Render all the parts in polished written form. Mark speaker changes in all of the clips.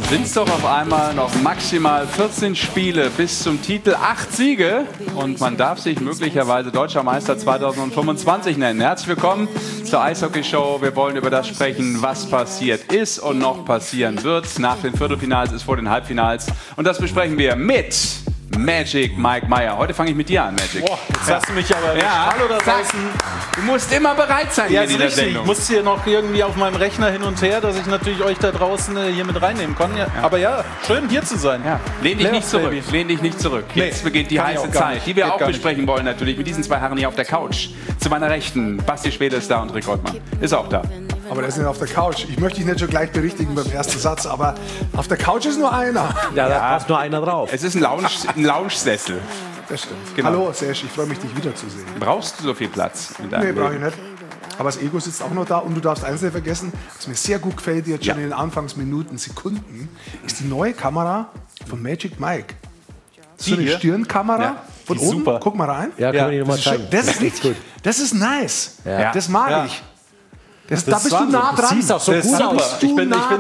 Speaker 1: sind es doch auf einmal noch maximal 14 Spiele bis zum Titel, 8 Siege und man darf sich möglicherweise Deutscher Meister 2025 nennen. Herzlich willkommen zur Eishockey-Show. Wir wollen über das sprechen, was passiert ist und noch passieren wird. Nach den Viertelfinals ist vor den Halbfinals und das besprechen wir mit Magic Mike Meyer. Heute fange ich mit dir an, Magic.
Speaker 2: Boah, jetzt hast du mich aber
Speaker 1: hallo da draußen. Du musst immer bereit sein
Speaker 2: ja,
Speaker 1: in dieser
Speaker 2: richtig.
Speaker 1: Sendung.
Speaker 2: Ich muss hier noch irgendwie auf meinem Rechner hin und her, dass ich natürlich euch da draußen hier mit reinnehmen kann. Ja. Aber ja, schön hier zu sein.
Speaker 1: Ja. Lehn dich nicht zurück. Lehn dich nicht zurück. Jetzt beginnt die heiße Zeit, die wir auch besprechen wollen natürlich mit diesen zwei Herren hier auf der Couch. Zu meiner Rechten, Basti Schwede ist da und Rick Goldmann ist auch da.
Speaker 3: Aber der ist nicht auf der Couch. Ich möchte dich nicht schon gleich berichtigen beim ersten Satz, aber auf der Couch ist nur einer.
Speaker 4: Ja, da passt nur einer drauf.
Speaker 1: Es ist ein Lounge-Sessel.
Speaker 3: Das stimmt.
Speaker 1: Genau.
Speaker 3: Hallo Serge, ich freue mich, dich wiederzusehen.
Speaker 1: Brauchst du so viel Platz?
Speaker 3: Nee, brauche ich nicht. Aber das Ego sitzt auch noch da und du darfst eins nicht vergessen, was mir sehr gut gefällt jetzt schon in den Anfangsminuten, Sekunden, ist die neue Kamera von Magic Mike. So eine Stirnkamera von oben. Super. Guck mal rein.
Speaker 4: Ja, kann man die nochmal zeigen.
Speaker 3: Das ist richtig gut. Das ist nice.
Speaker 4: Ja.
Speaker 3: Das mag ich. Da bist du nah dran.
Speaker 4: Das sieht auch so gut aus.
Speaker 3: Ich bin nah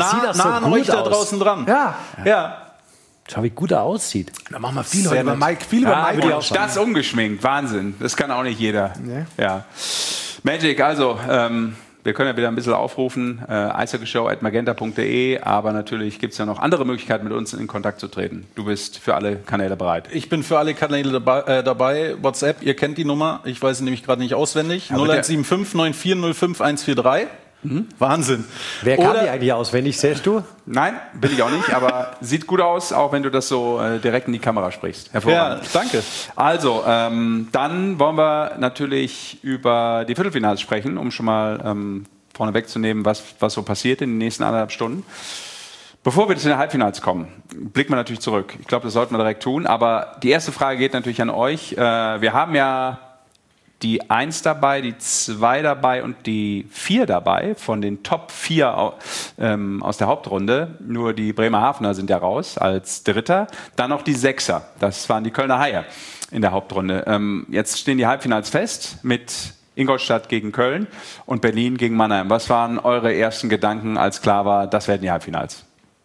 Speaker 2: an euch da draußen dran.
Speaker 3: Ja.
Speaker 4: Schau, wie gut er aussieht.
Speaker 3: Da machen wir viel heute über Mike. Viel über Mike.
Speaker 1: Das ungeschminkt. Wahnsinn. Das kann auch nicht jeder.
Speaker 3: Nee.
Speaker 1: Ja. Magic, also, wir können ja wieder ein bisschen aufrufen, eishockeyshow@magenta.de, aber natürlich gibt es ja noch andere Möglichkeiten, mit uns in Kontakt zu treten. Du bist für alle Kanäle bereit.
Speaker 2: Ich bin für alle Kanäle dabei. WhatsApp, ihr kennt die Nummer, ich weiß sie nämlich gerade nicht auswendig. 0175 9405 143. Wahnsinn.
Speaker 4: Wer kann die eigentlich auswendig, siehst du?
Speaker 1: Nein, bin ich auch nicht, aber sieht gut aus, auch wenn du das so direkt in die Kamera sprichst. Hervorragend.
Speaker 2: Ja, danke.
Speaker 1: Also, dann wollen wir natürlich über die Viertelfinals sprechen, um schon mal vorne wegzunehmen, was so passiert in den nächsten 1,5 Stunden. Bevor wir zu den Halbfinals kommen, blicken wir natürlich zurück. Ich glaube, das sollten wir direkt tun, aber die erste Frage geht natürlich an euch. Wir haben ja die 1 dabei, die 2 dabei und die 4 dabei von den Top 4 aus der Hauptrunde. Nur die Bremerhavener sind ja raus als Dritter. Dann noch die 6er, das waren die Kölner Haie in der Hauptrunde. Jetzt stehen die Halbfinals fest mit Ingolstadt gegen Köln und Berlin gegen Mannheim. Was waren eure ersten Gedanken, als klar war, das werden die Halbfinals?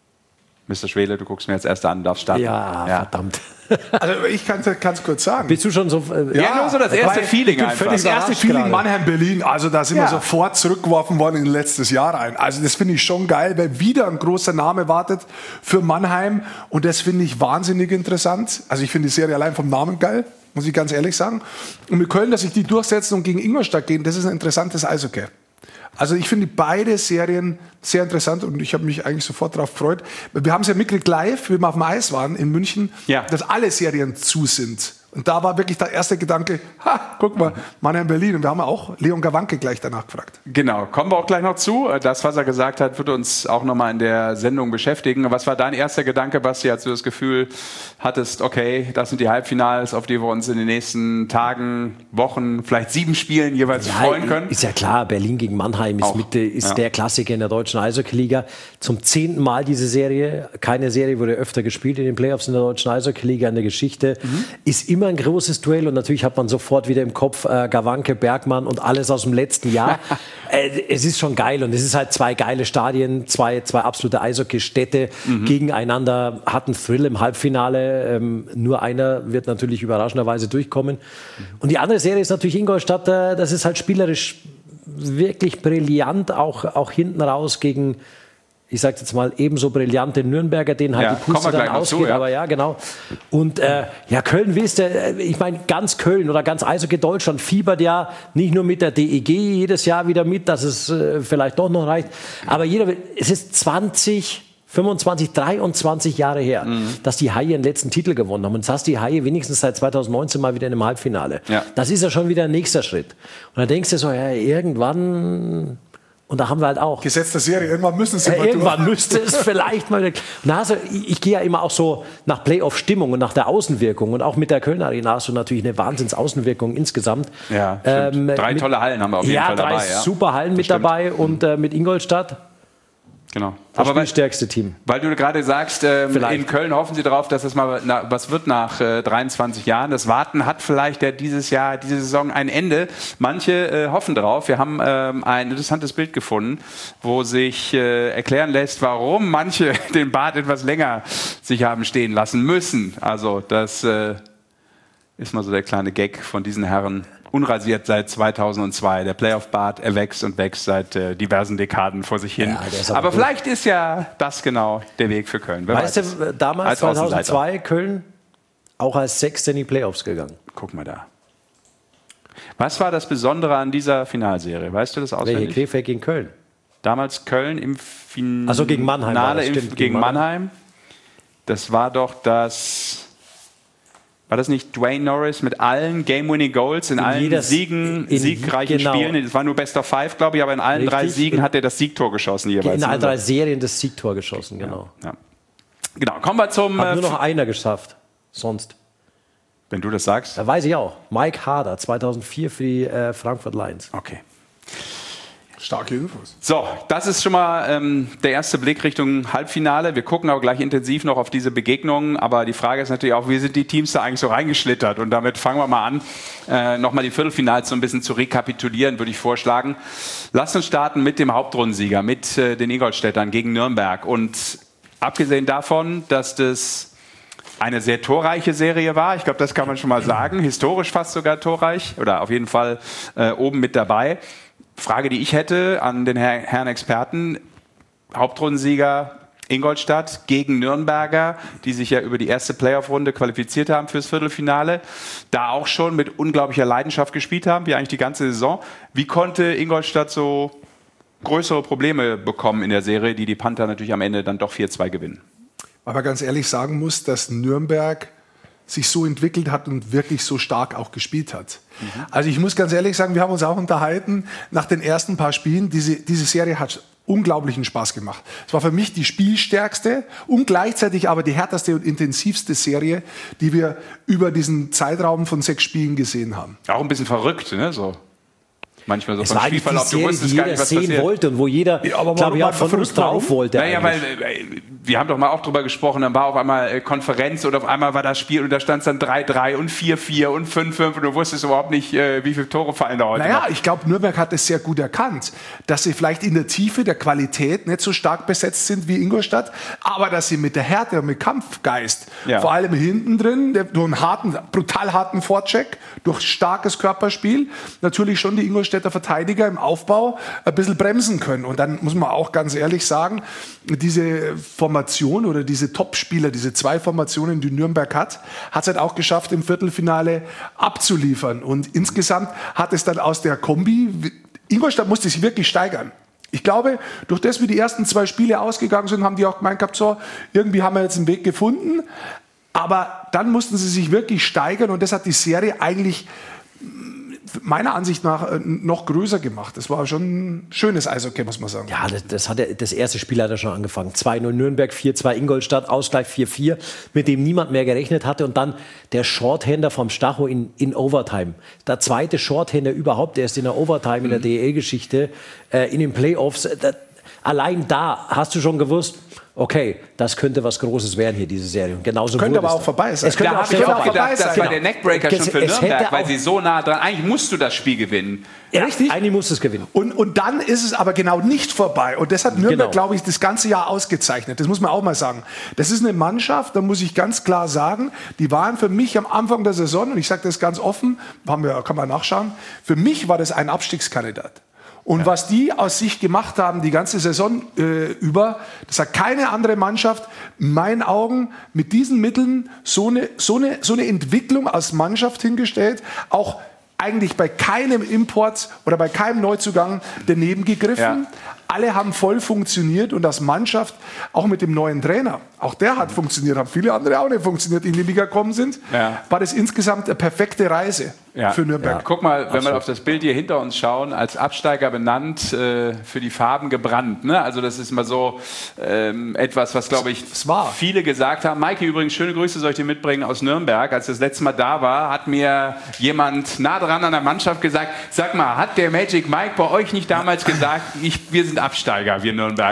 Speaker 1: Mr. Schwele, du guckst mir jetzt erst an, darfst starten.
Speaker 4: Ja, verdammt.
Speaker 3: Also ich kann es kurz sagen.
Speaker 4: Bist du schon so...
Speaker 1: Ja, nur so das erste Feeling einfach.
Speaker 3: Das erste Feeling Mannheim-Berlin, also da sind wir sofort zurückgeworfen worden in letztes Jahr ein. Also das finde ich schon geil, weil wieder ein großer Name wartet für Mannheim und das finde ich wahnsinnig interessant. Also ich finde die Serie allein vom Namen geil, muss ich ganz ehrlich sagen. Und mit Köln, dass sich die durchsetzen und gegen Ingolstadt gehen, das ist ein interessantes Eishockey. Also ich finde beide Serien sehr interessant und ich habe mich eigentlich sofort darauf gefreut. Wir haben es ja mitgekriegt live, wie wir auf dem Eis waren in München, dass alle Serien zu sind. Und da war wirklich der erste Gedanke, guck mal, Mannheim Berlin. Und wir haben auch Leon Gawanke gleich danach gefragt.
Speaker 1: Genau, kommen wir auch gleich noch zu. Das, was er gesagt hat, wird uns auch nochmal in der Sendung beschäftigen. Was war dein erster Gedanke, Basti, als du das Gefühl hattest, okay, das sind die Halbfinals, auf die wir uns in den nächsten Tagen, Wochen, vielleicht 7 Spielen jeweils freuen können?
Speaker 4: Ist ja klar, Berlin gegen Mannheim ist der Klassiker in der deutschen Eishockey-Liga. Zum 10. Mal diese Serie. Keine Serie wurde öfter gespielt in den Playoffs in der deutschen Eishockey-Liga in der Geschichte. Ist immer ein großes Duell und natürlich hat man sofort wieder im Kopf Gawanke, Bergmann und alles aus dem letzten Jahr. Es ist schon geil und es ist halt 2 geile Stadien, zwei absolute Eishockey-Städte gegeneinander, hat einen Thrill im Halbfinale. Nur einer wird natürlich überraschenderweise durchkommen. Und die andere Serie ist natürlich Ingolstadt, das ist halt spielerisch wirklich brillant, auch hinten raus gegen, ich sage jetzt mal, ebenso brillante Nürnberger, denen halt die Puste dann ausgeht. Aber ja, genau. Und Köln, wisst ihr, ich meine, ganz Köln oder ganz Eishockey Deutschland fiebert ja nicht nur mit der DEG jedes Jahr wieder mit, dass es vielleicht doch noch reicht. Aber es ist 25, 23 Jahre her, dass die Haie den letzten Titel gewonnen haben. Und das heißt, die Haie wenigstens seit 2019 mal wieder in einem Halbfinale. Ja. Das ist ja schon wieder ein nächster Schritt. Und dann denkst du so, ja, irgendwann... Und da haben wir halt auch...
Speaker 3: Gesetz der Serie, irgendwann müssen sie mal
Speaker 4: irgendwann müsste es vielleicht mal... Ich gehe ja immer auch so nach Playoff-Stimmung und nach der Außenwirkung. Und auch mit der Kölner Arena hast du natürlich eine Wahnsinns-Außenwirkung insgesamt.
Speaker 1: Ja, 3 tolle Hallen haben wir auf jeden Fall dabei.
Speaker 4: 3 super Hallen mit dabei und mit Ingolstadt.
Speaker 1: Genau.
Speaker 4: Das spielstärkste Team.
Speaker 1: Weil du gerade sagst, in Köln hoffen sie darauf, dass das mal was wird nach 23 Jahren. Das Warten hat vielleicht diese Saison ein Ende. Manche hoffen darauf. Wir haben ein interessantes Bild gefunden, wo sich erklären lässt, warum manche den Bart etwas länger sich haben stehen lassen müssen. Also das ist mal so der kleine Gag von diesen Herren. Unrasiert seit 2002. Der Playoff-Bart, er wächst und wächst seit diversen Dekaden vor sich hin. Ja, aber vielleicht ist ja das genau der Weg für Köln.
Speaker 4: Weißt du, damals 2002 Köln auch als Sechster in die Playoffs gegangen.
Speaker 1: Guck mal da. Was war das Besondere an dieser Finalserie? Weißt du das auswendig?
Speaker 4: Welche? Krefeld gegen Köln.
Speaker 1: Damals Köln im Finale.
Speaker 4: Also gegen Mannheim.
Speaker 1: Gegen Mannheim. Das war doch das... War das nicht Dwayne Norris mit allen Game-Winning-Goals in allen siegreichen Spielen? Es war nur Best of Five, glaube ich, aber in allen 3 Siegen hat er das Siegtor geschossen jeweils.
Speaker 4: In allen 3 Serien das Siegtor geschossen, genau.
Speaker 1: Ja. Genau, kommen wir zum...
Speaker 4: Hat nur noch einer geschafft, sonst.
Speaker 1: Wenn du das sagst.
Speaker 4: Da weiß ich auch. Mike Harder, 2004 für die Frankfurt Lions.
Speaker 1: Okay.
Speaker 3: Starke Infos.
Speaker 1: So, das ist schon mal der erste Blick Richtung Halbfinale. Wir gucken aber gleich intensiv noch auf diese Begegnungen. Aber die Frage ist natürlich auch, wie sind die Teams da eigentlich so reingeschlittert? Und damit fangen wir mal an, nochmal die Viertelfinals so ein bisschen zu rekapitulieren, würde ich vorschlagen. Lasst uns starten mit dem Hauptrundensieger, mit den Ingolstädtern gegen Nürnberg. Und abgesehen davon, dass das eine sehr torreiche Serie war, ich glaube, das kann man schon mal sagen, historisch fast sogar torreich oder auf jeden Fall oben mit dabei. Frage, die ich hätte an den Herrn Experten, Hauptrundensieger Ingolstadt gegen Nürnberger, die sich ja über die erste Playoff-Runde qualifiziert haben fürs Viertelfinale, da auch schon mit unglaublicher Leidenschaft gespielt haben, wie eigentlich die ganze Saison. Wie konnte Ingolstadt so größere Probleme bekommen in der Serie, die Panther natürlich am Ende dann doch 4-2 gewinnen?
Speaker 3: Weil man ganz ehrlich sagen muss, dass Nürnberg sich so entwickelt hat und wirklich so stark auch gespielt hat. Also ich muss ganz ehrlich sagen, wir haben uns auch unterhalten nach den ersten paar Spielen. Diese Serie hat unglaublichen Spaß gemacht. Es war für mich die spielstärkste und gleichzeitig aber die härteste und intensivste Serie, die wir über diesen Zeitraum von 6 Spielen gesehen haben.
Speaker 1: Auch ein bisschen verrückt, ne? So. Manchmal so
Speaker 4: es vom Spielverlauf, du wusstest gar nicht, was passiert. Wollte und wo jeder, glaube ich, auch von uns drauf wollte.
Speaker 1: Naja, weil wir haben doch mal auch drüber gesprochen, dann war auf einmal Konferenz und auf einmal war das Spiel und da stand es dann 3-3 und 4-4 und 5-5 und du wusstest überhaupt nicht, wie viele Tore fallen da heute.
Speaker 3: Naja, ich glaube, Nürnberg hat es sehr gut erkannt, dass sie vielleicht in der Tiefe der Qualität nicht so stark besetzt sind wie Ingolstadt, aber dass sie mit der Härte und mit Kampfgeist, vor allem hinten drin, durch einen brutal harten Vorcheck, durch starkes Körperspiel, natürlich schon die Ingolstädter Verteidiger im Aufbau ein bisschen bremsen können. Und dann muss man auch ganz ehrlich sagen, diese Formation oder diese Topspieler, diese 2 Formationen, die Nürnberg hat es halt auch geschafft, im Viertelfinale abzuliefern. Und insgesamt hat es dann aus der Kombi, Ingolstadt musste sich wirklich steigern. Ich glaube, durch das, wie die ersten 2 Spiele ausgegangen sind, haben die auch gemeint gehabt, so, irgendwie haben wir jetzt einen Weg gefunden. Aber dann mussten sie sich wirklich steigern und das hat die Serie eigentlich meiner Ansicht nach noch größer gemacht. Das war schon ein schönes Eishockey, muss man sagen.
Speaker 4: Ja, das erste Spiel hat er schon angefangen. 2-0 Nürnberg, 4-2 Ingolstadt, Ausgleich 4-4, mit dem niemand mehr gerechnet hatte. Und dann der Shorthander vom Stacho in Overtime. Der zweite Shorthander überhaupt, erst in der Overtime in der DEL-Geschichte, in den Playoffs. Allein da hast du schon gewusst, okay, das könnte was Großes werden hier, diese Serie. Und genauso
Speaker 3: könnte aber auch vorbei sein.
Speaker 1: Es könnte auch gedacht, das war der Neckbreaker schon für Nürnberg, weil sie so nah dran, eigentlich musst du das Spiel gewinnen.
Speaker 4: Ja, richtig? Eigentlich musst du es gewinnen.
Speaker 3: Und dann ist es aber genau nicht vorbei. Und das hat Nürnberg, glaube ich, das ganze Jahr ausgezeichnet. Das muss man auch mal sagen. Das ist eine Mannschaft, da muss ich ganz klar sagen, die waren für mich am Anfang der Saison, und ich sage das ganz offen, kann man nachschauen, für mich war das ein Abstiegskandidat. Und was die aus sich gemacht haben, die ganze Saison über, das hat keine andere Mannschaft in meinen Augen mit diesen Mitteln so eine Entwicklung als Mannschaft hingestellt, auch eigentlich bei keinem Import oder bei keinem Neuzugang daneben gegriffen. Ja. Alle haben voll funktioniert und als Mannschaft, auch mit dem neuen Trainer, auch der hat funktioniert, haben viele andere auch nicht funktioniert, die in die Liga gekommen sind, war das insgesamt eine perfekte Reise für Nürnberg.
Speaker 1: Ja. Guck mal, wenn wir auf das Bild hier hinter uns schauen, als Absteiger benannt, für die Farben gebrannt. Ne? Also das ist mal so etwas, was, glaube ich, viele gesagt haben. Maike, übrigens, schöne Grüße soll ich dir mitbringen aus Nürnberg. Als das letzte Mal da war, hat mir jemand nah dran an der Mannschaft gesagt, sag mal, hat der Magic Mike bei euch nicht damals gesagt, wir sind Absteiger, wir Nürnberger?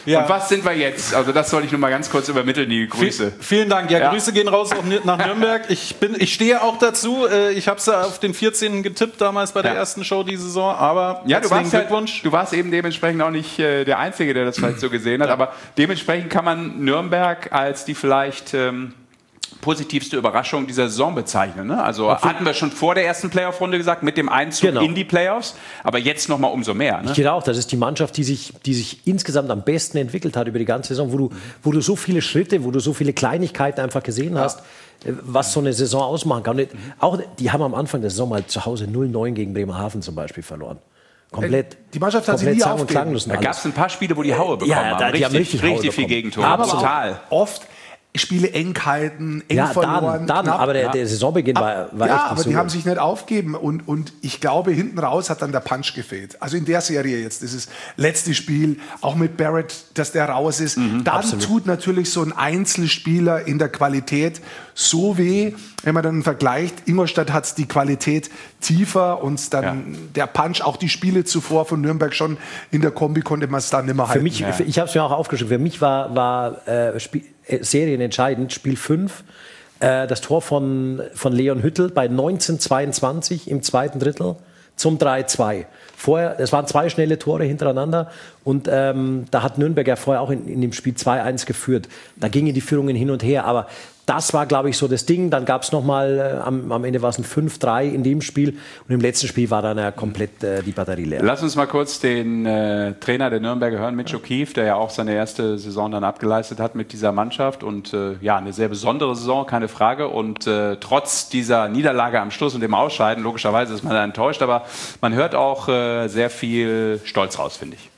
Speaker 1: Und was sind wir jetzt? Also das soll ich nur mal ganz kurz übermitteln, die Grüße.
Speaker 2: Vielen Dank. Ja, Grüße gehen raus auch nach Nürnberg. Ich stehe auch dazu. Ich habe es auf den 14. getippt damals bei der ersten Show die Saison. Aber
Speaker 1: herzlichen Glückwunsch. Du warst eben dementsprechend auch nicht der Einzige, der das vielleicht so gesehen hat. Aber dementsprechend kann man Nürnberg als die vielleicht positivste Überraschung dieser Saison bezeichnen. Ne? Also hatten wir schon vor der ersten Playoff-Runde gesagt, mit dem Einzug in die Playoffs, aber jetzt noch mal umso mehr. Ne?
Speaker 4: Ich denke auch, das ist die Mannschaft, die sich insgesamt am besten entwickelt hat über die ganze Saison, wo du so viele Schritte, wo du so viele Kleinigkeiten einfach gesehen hast, was so eine Saison ausmachen kann. Und auch, die haben am Anfang der Saison mal zu Hause 0-9 gegen Bremerhaven zum Beispiel verloren. Komplett.
Speaker 3: Die Mannschaft hat sich nie aufgegeben.
Speaker 1: Da gab es ein paar Spiele, wo die Haue bekommen haben.
Speaker 4: Die haben richtig
Speaker 1: viel Gegentore.
Speaker 3: Aber total. Oft Spiele Engheiten, verloren.
Speaker 4: Dann, aber der Saisonbeginn war echt
Speaker 3: aber die haben sich nicht aufgegeben und ich glaube, hinten raus hat dann der Punch gefehlt. Also in der Serie jetzt, dieses letzte Spiel, auch mit Barrett, dass der raus ist, dann tut natürlich so ein Einzelspieler in der Qualität so weh, wenn man dann vergleicht, Ingolstadt hat die Qualität tiefer und dann der Punch, auch die Spiele zuvor von Nürnberg schon in der Kombi konnte man es dann nicht mehr halten.
Speaker 4: Für mich, ich habe es mir auch aufgeschrieben, für mich war serienentscheidend, Spiel 5, das Tor von Leon Hüttel bei 19:22 im zweiten Drittel zum 3-2. Vorher, es waren 2 schnelle Tore hintereinander und da hat Nürnberg ja vorher auch in dem Spiel 2-1 geführt. Da gingen die Führungen hin und her, aber das war, glaube ich, so das Ding. Dann gab es nochmal, am Ende war es ein 5-3 in dem Spiel. Und im letzten Spiel war dann ja komplett die Batterie leer.
Speaker 1: Lass uns mal kurz den Trainer der Nürnberger hören, Mitch O'Keefe, der ja auch seine erste Saison dann abgeleistet hat mit dieser Mannschaft. Und eine sehr besondere Saison, keine Frage. Und trotz dieser Niederlage am Schluss und dem Ausscheiden, logischerweise ist man da enttäuscht, aber man hört auch sehr viel Stolz raus, finde ich.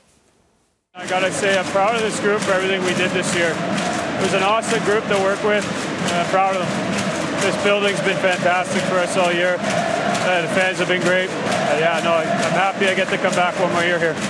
Speaker 5: I gotta say, I'm proud of this group for everything we did this year. It was an awesome group to work with, and I'm proud of them. This building's been fantastic for us all year. The fans have been great. I'm happy I get to come back one more year here.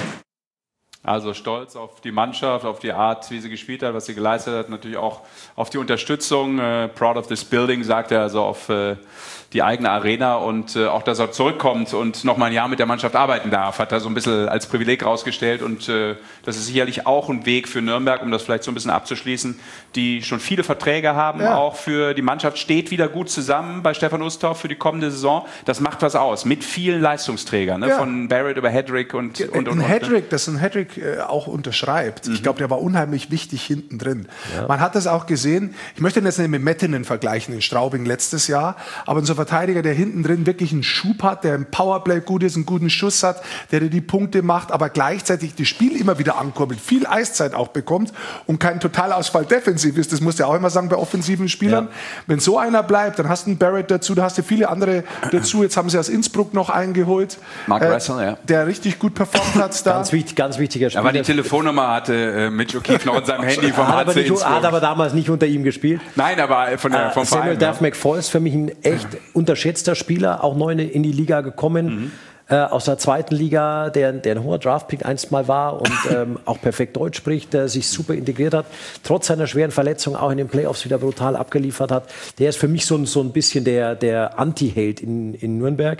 Speaker 1: Also stolz auf die Mannschaft, auf die Art, wie sie gespielt hat, was sie geleistet hat, natürlich auch auf die Unterstützung. Proud of this building, sagt er, also auf die eigene Arena und auch, dass er zurückkommt und noch mal ein Jahr mit der Mannschaft arbeiten darf, hat er so ein bisschen als Privileg rausgestellt und das ist sicherlich auch ein Weg für Nürnberg, um das vielleicht so ein bisschen abzuschließen, die schon viele Verträge haben, auch für die Mannschaft steht wieder gut zusammen bei Stefan Ustorf für die kommende Saison. Das macht was aus, mit vielen Leistungsträgern, ne? Von Barrett über Hedrick und.
Speaker 3: Hedrick, dass ein Hedrick auch unterschreibt. Ich glaube, der war unheimlich wichtig hinten drin. Ja. Man hat das auch gesehen, ich möchte ihn jetzt nicht mit Mettinen vergleichen in Straubing letztes Jahr, aber unser Verteidiger, der hinten drin wirklich einen Schub hat, der im Powerplay gut ist, einen guten Schuss hat, der die Punkte macht, aber gleichzeitig das Spiel immer wieder ankurbelt, viel Eiszeit auch bekommt und kein Totalausfall defensiv ist. Das musst du ja auch immer sagen bei offensiven Spielern. Ja. Wenn so einer bleibt, dann hast du einen Barrett dazu, da hast du viele andere dazu. Jetzt haben sie aus Innsbruck noch eingeholt,
Speaker 1: Mark Russell,
Speaker 3: der richtig gut performt hat. Da.
Speaker 4: Ganz wichtiger Spieler.
Speaker 1: Aber die Telefonnummer hatte Mitch O'Keefe noch in seinem Handy vom HC Innsbruck.
Speaker 4: Hat aber damals nicht unter ihm gespielt.
Speaker 1: Nein, aber vom
Speaker 4: Samuel
Speaker 1: Verein.
Speaker 4: Duff McFall ist für mich ein echt unterschätzter Spieler, auch neu in die Liga gekommen. Aus der zweiten Liga, der ein hoher Draftpick einst mal war und auch perfekt Deutsch spricht, der sich super integriert hat, trotz seiner schweren Verletzung auch in den Playoffs wieder brutal abgeliefert hat. Der ist für mich so ein bisschen der Anti-Held in Nürnberg,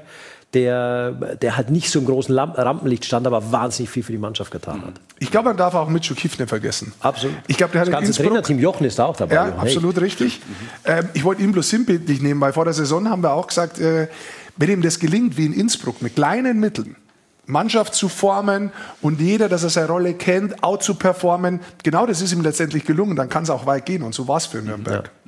Speaker 4: der halt nicht so im großen Rampenlicht stand, aber wahnsinnig viel für die Mannschaft getan hat.
Speaker 3: Ich glaube, man darf auch Mitch O'Keefe nicht vergessen.
Speaker 4: Absolut.
Speaker 3: Ich glaube, der hat
Speaker 4: das ganze Trainerteam Jochen ist da auch dabei.
Speaker 3: Ja, absolut richtig. Ich wollte ihn bloß sinnbildlich nehmen, weil vor der Saison haben wir auch gesagt, wenn ihm das gelingt, wie in Innsbruck, mit kleinen Mitteln, Mannschaft zu formen und jeder, dass er seine Rolle kennt, auch zu performen, genau das ist ihm letztendlich gelungen, dann kann es auch weit gehen und so war es für Nürnberg.
Speaker 1: Ja.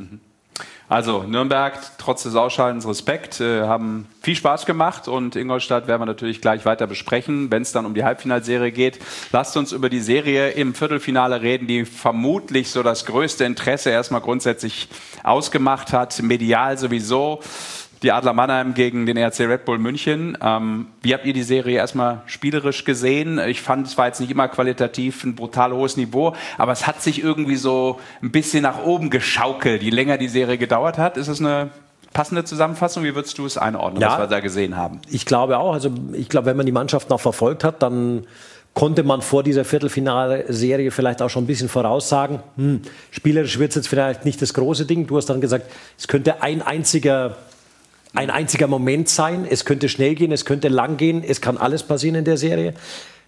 Speaker 1: Also Nürnberg, trotz des Ausschaltens Respekt, haben viel Spaß gemacht und Ingolstadt werden wir natürlich gleich weiter besprechen, wenn es dann um die Halbfinalserie geht. Lasst uns über die Serie im Viertelfinale reden, die vermutlich so das größte Interesse erstmal grundsätzlich ausgemacht hat, medial sowieso. Die Adler Mannheim gegen den RC Red Bull München. Wie habt ihr die Serie erstmal spielerisch gesehen? Ich fand, es war jetzt nicht immer qualitativ ein brutal hohes Niveau, aber es hat sich irgendwie so ein bisschen nach oben geschaukelt, je länger die Serie gedauert hat. Ist es eine passende Zusammenfassung? Wie würdest du es einordnen, was wir da gesehen haben?
Speaker 4: Ich glaube auch. Also ich glaube, wenn man die Mannschaft noch verfolgt hat, dann konnte man vor dieser Viertelfinalserie vielleicht auch schon ein bisschen voraussagen, spielerisch wird es jetzt vielleicht nicht das große Ding. Du hast dann gesagt, es könnte ein einziger Moment sein, es könnte schnell gehen, es könnte lang gehen, es kann alles passieren in der Serie.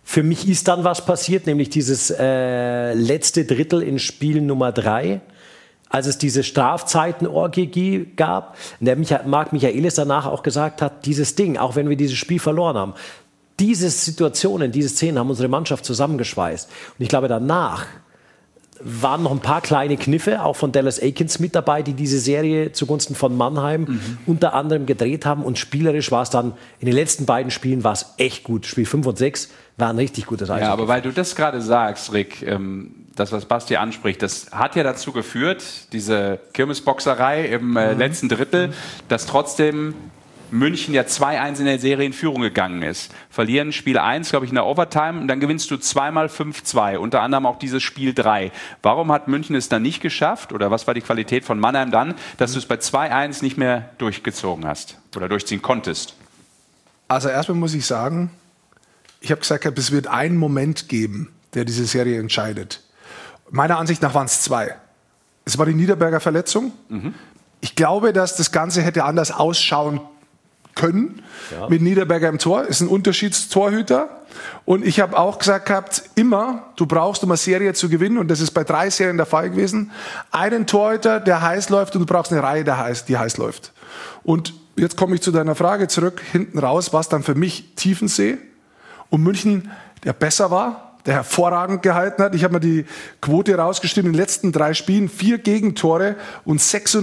Speaker 4: Für mich ist dann was passiert, nämlich dieses letzte Drittel in Spiel Nummer 3, als es diese Strafzeiten-Orgie gab. Der Marc Michaelis danach auch gesagt hat, dieses Ding, auch wenn wir dieses Spiel verloren haben, diese Situationen, diese Szenen haben unsere Mannschaft zusammengeschweißt. Und ich glaube, danach waren noch ein paar kleine Kniffe, auch von Dallas Eakins mit dabei, die diese Serie zugunsten von Mannheim unter anderem gedreht haben. Und spielerisch war es dann, in den letzten beiden Spielen war es echt gut. Spiel 5 und 6 war ein richtig gutes Eishockey.
Speaker 1: Ja, aber weil du das gerade sagst, Rick, das, was Basti anspricht, das hat ja dazu geführt, diese Kirmesboxerei im letzten Drittel, dass trotzdem München ja 2-1 in der Serie in Führung gegangen ist. Verlieren Spiel 1, glaube ich, in der Overtime und dann gewinnst du zweimal 5-2, unter anderem auch dieses Spiel 3. Warum hat München es dann nicht geschafft, oder was war die Qualität von Mannheim dann, dass du es bei 2-1 nicht mehr durchgezogen hast oder durchziehen konntest?
Speaker 3: Also erstmal muss ich sagen, ich habe gesagt, es wird einen Moment geben, der diese Serie entscheidet. Meiner Ansicht nach waren es 2. Es war die Niederberger Verletzung. Ich glaube, dass das Ganze hätte anders ausschauen können, mit Niederberger im Tor. Ist ein Unterschiedstorhüter. Und ich habe auch gesagt gehabt, du brauchst, um eine Serie zu gewinnen, und das ist bei 3 Serien der Fall gewesen, einen Torhüter, der heiß läuft, und du brauchst eine Reihe, die heiß läuft. Und jetzt komme ich zu deiner Frage zurück. Hinten raus war es dann für mich Tiefensee und München, der besser war, der hervorragend gehalten hat. Ich habe mir die Quote rausgeschrieben, in den letzten 3 Spielen 4 Gegentore und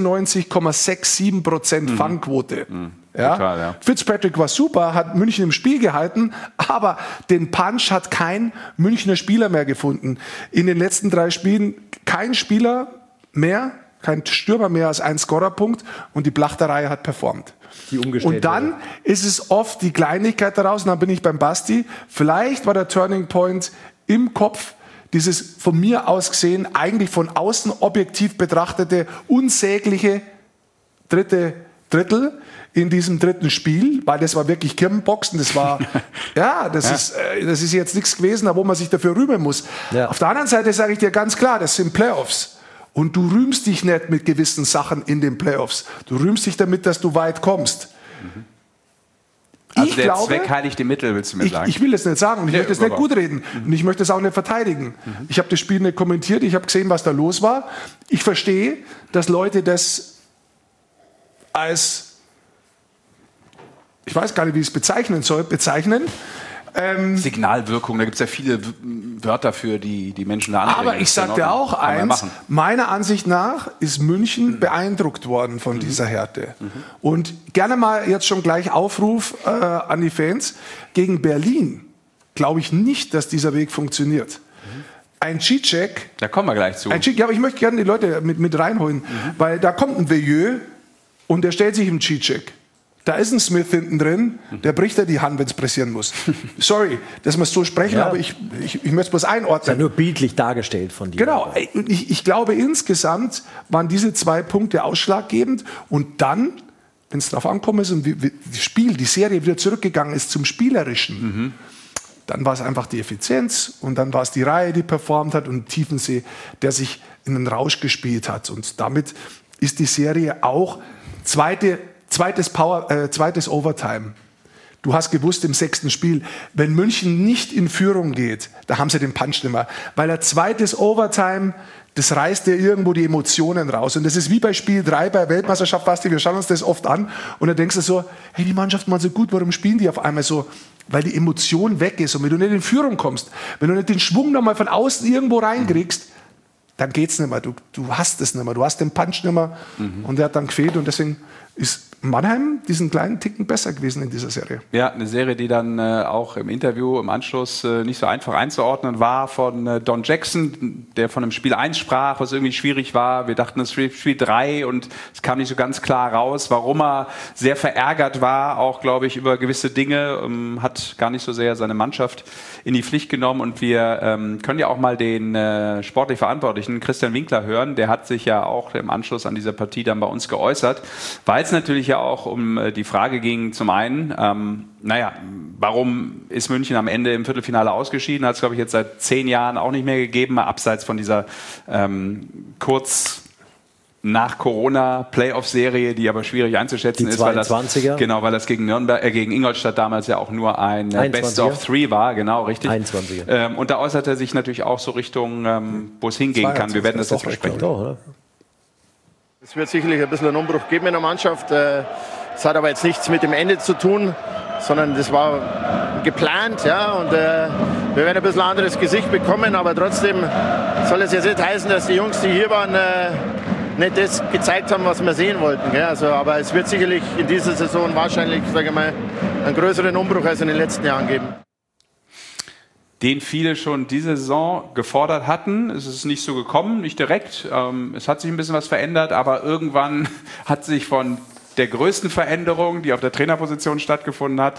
Speaker 3: 96,67% Fangquote. Ja?
Speaker 1: Total, ja.
Speaker 3: Fitzpatrick war super, hat München im Spiel gehalten, aber den Punch hat kein Münchner Spieler mehr gefunden. In den letzten 3 Spielen kein Spieler mehr, kein Stürmer mehr als ein Scorerpunkt, und die Blachterei hat performt. Und dann ist es oft die Kleinigkeit daraus, und dann bin ich beim Basti, vielleicht war der Turning Point im Kopf, dieses von mir aus gesehen, eigentlich von außen objektiv betrachtete, unsägliche dritte Drittel in diesem dritten Spiel, weil das war wirklich Kirmenboxen, das war, das ist jetzt nichts gewesen, wo man sich dafür rühmen muss. Ja. Auf der anderen Seite sage ich dir ganz klar, das sind Playoffs. Und du rühmst dich nicht mit gewissen Sachen in den Playoffs. Du rühmst dich damit, dass du weit kommst.
Speaker 1: Also ich glaube, Zweck heiligt die Mittel, willst du mir sagen?
Speaker 3: Ich will das nicht sagen und ich möchte das nicht gut reden. Und ich möchte das auch nicht verteidigen. Ich habe das Spiel nicht kommentiert, ich habe gesehen, was da los war. Ich verstehe, dass Leute das als, ich weiß gar nicht, wie ich es bezeichnen soll,
Speaker 1: Signalwirkung, da gibt es ja viele Wörter für, die Menschen da anregen.
Speaker 3: Aber ich sage dir auch eins, meiner Ansicht nach ist München beeindruckt worden von dieser Härte. Und gerne mal jetzt schon gleich Aufruf an die Fans. Gegen Berlin glaube ich nicht, dass dieser Weg funktioniert. Ein Cicek.
Speaker 1: Da kommen wir gleich zu.
Speaker 3: Aber ich möchte gerne die Leute mit reinholen, weil da kommt ein Veilleux und der stellt sich im Cicek. Da ist ein Smith hinten drin, der bricht ja die Hand, wenn es pressieren muss. Sorry, dass wir es so sprechen, aber ich möchte es bloß einordnen.
Speaker 4: Das ist ja nur bildlich dargestellt von dir.
Speaker 3: Genau, ich glaube insgesamt waren diese 2 Punkte ausschlaggebend, und dann, wenn es darauf ankommen ist und die Serie wieder zurückgegangen ist zum Spielerischen, dann war es einfach die Effizienz und dann war es die Reihe, die performt hat, und Tiefensee, der sich in den Rausch gespielt hat. Und damit ist die Serie auch zweites Overtime. Du hast gewusst im 6. Spiel, wenn München nicht in Führung geht, da haben sie den Punch nicht mehr. Weil ein zweites Overtime, das reißt dir irgendwo die Emotionen raus. Und das ist wie bei Spiel 3 bei Weltmeisterschaft, Basti, wir schauen uns das oft an und dann denkst du so, hey, die Mannschaft mal so gut, warum spielen die auf einmal so? Weil die Emotion weg ist. Und wenn du nicht in Führung kommst, wenn du nicht den Schwung nochmal von außen irgendwo reinkriegst, dann geht's nicht mehr. Du hast es nicht mehr. Du hast den Punch nicht mehr. Und der hat dann gefehlt. Und deswegen ist Mannheim diesen kleinen Ticken besser gewesen in dieser Serie.
Speaker 1: Ja, eine Serie, die dann auch im Interview im Anschluss nicht so einfach einzuordnen war von Don Jackson, der von dem Spiel 1 sprach, was irgendwie schwierig war. Wir dachten, es ist Spiel 3 und es kam nicht so ganz klar raus, warum er sehr verärgert war, auch, glaube ich, über gewisse Dinge, hat gar nicht so sehr seine Mannschaft in die Pflicht genommen. Und wir können ja auch mal den sportlich Verantwortlichen Christian Winkler hören. Der hat sich ja auch im Anschluss an dieser Partie dann bei uns geäußert, weil es natürlich ja auch um die Frage ging, zum einen, warum ist München am Ende im Viertelfinale ausgeschieden? Hat es, glaube ich, jetzt seit 10 Jahren auch nicht mehr gegeben, mal abseits von dieser Nach-Corona-Playoff-Serie, die aber schwierig einzuschätzen ist, weil das gegen Ingolstadt damals ja auch nur ein Best of 3 war, genau, richtig.
Speaker 4: 21er.
Speaker 1: Und da äußert er sich natürlich auch so Richtung, wo es hingehen kann. Wir werden das jetzt besprechen.
Speaker 6: Es wird sicherlich ein bisschen einen Umbruch geben in der Mannschaft. Es hat aber jetzt nichts mit dem Ende zu tun, sondern das war geplant, ja, und wir werden ein bisschen ein anderes Gesicht bekommen, aber trotzdem soll es jetzt nicht heißen, dass die Jungs, die hier waren, nicht das gezeigt haben, was wir sehen wollten. Gell? Also, aber es wird sicherlich in dieser Saison wahrscheinlich, sage ich mal, einen größeren Umbruch als in den letzten Jahren geben.
Speaker 1: Den viele schon diese Saison gefordert hatten. Es ist nicht so gekommen, nicht direkt. Es hat sich ein bisschen was verändert, aber irgendwann hat sich von der größten Veränderung, die auf der Trainerposition stattgefunden hat,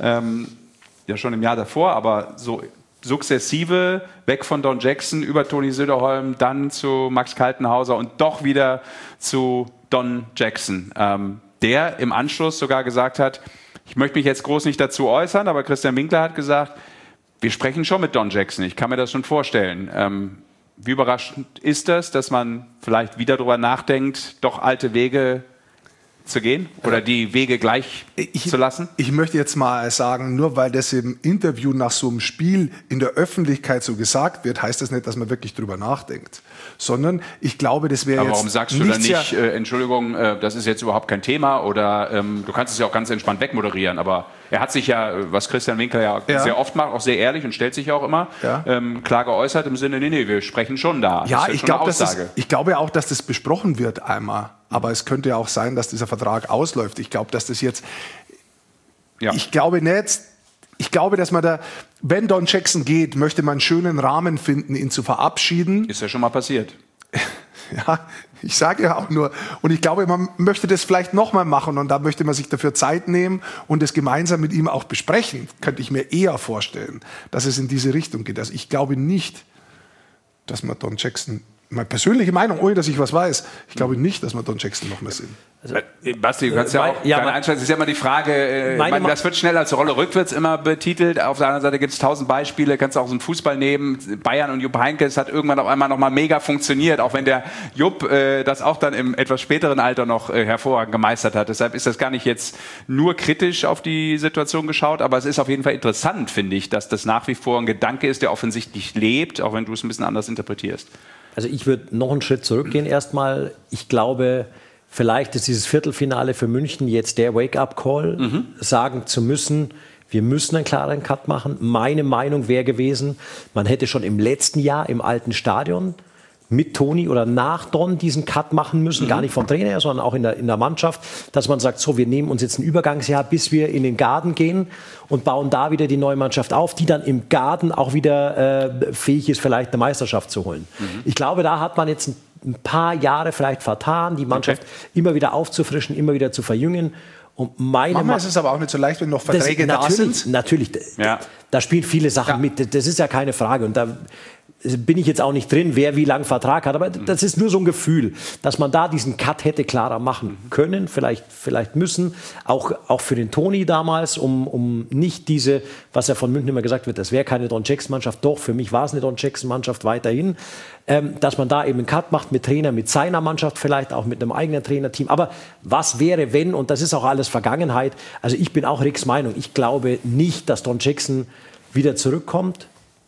Speaker 1: ja schon im Jahr davor, aber so sukzessive, weg von Don Jackson über Toni Söderholm, dann zu Max Kaltenhauser und doch wieder zu Don Jackson, der im Anschluss sogar gesagt hat, ich möchte mich jetzt groß nicht dazu äußern, aber Christian Winkler hat gesagt, wir sprechen schon mit Don Jackson, ich kann mir das schon vorstellen. Wie überraschend ist das, dass man vielleicht wieder darüber nachdenkt, doch alte Wege zu gehen oder die Wege gleich zu lassen?
Speaker 3: Ich möchte jetzt mal sagen, nur weil das im Interview nach so einem Spiel in der Öffentlichkeit so gesagt wird, heißt das nicht, dass man wirklich drüber nachdenkt. Sondern ich glaube, das wäre jetzt.
Speaker 1: Aber warum sagst du dann nicht, Entschuldigung, das ist jetzt überhaupt kein Thema oder du kannst es ja auch ganz entspannt wegmoderieren, aber er hat sich ja, was Christian Winkler ja sehr oft macht, auch sehr ehrlich und stellt sich ja auch immer, klar geäußert im Sinne, nee, wir sprechen schon da.
Speaker 3: Ja, ich glaube auch, dass das besprochen wird einmal. Aber es könnte ja auch sein, dass dieser Vertrag ausläuft. Ich glaube, dass das jetzt... Ja. Ich glaube nicht... Ich glaube, dass man da, wenn Don Jackson geht, möchte man einen schönen Rahmen finden, ihn zu verabschieden.
Speaker 1: Ist ja schon mal passiert.
Speaker 3: Ja, ich sage ja auch nur. Und ich glaube, man möchte das vielleicht nochmal machen und da möchte man sich dafür Zeit nehmen und das gemeinsam mit ihm auch besprechen. Könnte ich mir eher vorstellen, dass es in diese Richtung geht. Also ich glaube nicht, dass man Don Jackson... Meine persönliche Meinung, ohne dass ich was weiß, ich glaube nicht, dass wir Don Jackson noch mehr sehen.
Speaker 1: Also, Basti, du kannst ja auch gerne einschätzen. Das ist ja immer die Frage, das wird schnell als Rolle rückwärts immer betitelt. Auf der anderen Seite gibt es 1000 Beispiele, kannst du auch so einen Fußball nehmen. Bayern und Jupp Heynckes hat irgendwann auf einmal nochmal mega funktioniert, auch wenn der Jupp das auch dann im etwas späteren Alter noch hervorragend gemeistert hat. Deshalb ist das gar nicht jetzt nur kritisch auf die Situation geschaut, aber es ist auf jeden Fall interessant, finde ich, dass das nach wie vor ein Gedanke ist, der offensichtlich lebt, auch wenn du es ein bisschen anders interpretierst.
Speaker 4: Also ich würde noch einen Schritt zurückgehen erstmal. Ich glaube, vielleicht ist dieses Viertelfinale für München jetzt der Wake-up-Call, sagen zu müssen, wir müssen einen klaren Cut machen. Meine Meinung wäre gewesen, man hätte schon im letzten Jahr im alten Stadion mit Toni oder nach Don diesen Cut machen müssen, gar nicht vom Trainer her, sondern auch in der Mannschaft, dass man sagt, so, wir nehmen uns jetzt ein Übergangsjahr, bis wir in den Garden gehen und bauen da wieder die neue Mannschaft auf, die dann im Garden auch wieder fähig ist, vielleicht eine Meisterschaft zu holen. Ich glaube, da hat man jetzt ein paar Jahre vielleicht vertan, die Mannschaft immer wieder aufzufrischen, immer wieder zu verjüngen. Und
Speaker 3: manchmal ist es aber auch nicht so leicht, wenn noch Verträge da sind.
Speaker 4: Natürlich, da spielen viele Sachen mit, das ist ja keine Frage. Und da bin ich jetzt auch nicht drin, wer wie lange Vertrag hat, aber das ist nur so ein Gefühl, dass man da diesen Cut hätte klarer machen können, vielleicht müssen, auch für den Toni damals, um nicht diese, was ja von München immer gesagt wird, das wäre keine Don Jackson-Mannschaft, doch, für mich war es eine Don Jackson-Mannschaft weiterhin, dass man da eben einen Cut macht mit Trainer, mit seiner Mannschaft vielleicht, auch mit einem eigenen Trainerteam, aber was wäre, wenn, und das ist auch alles Vergangenheit, also ich bin auch Ricks Meinung, ich glaube nicht, dass Don Jackson wieder zurückkommt.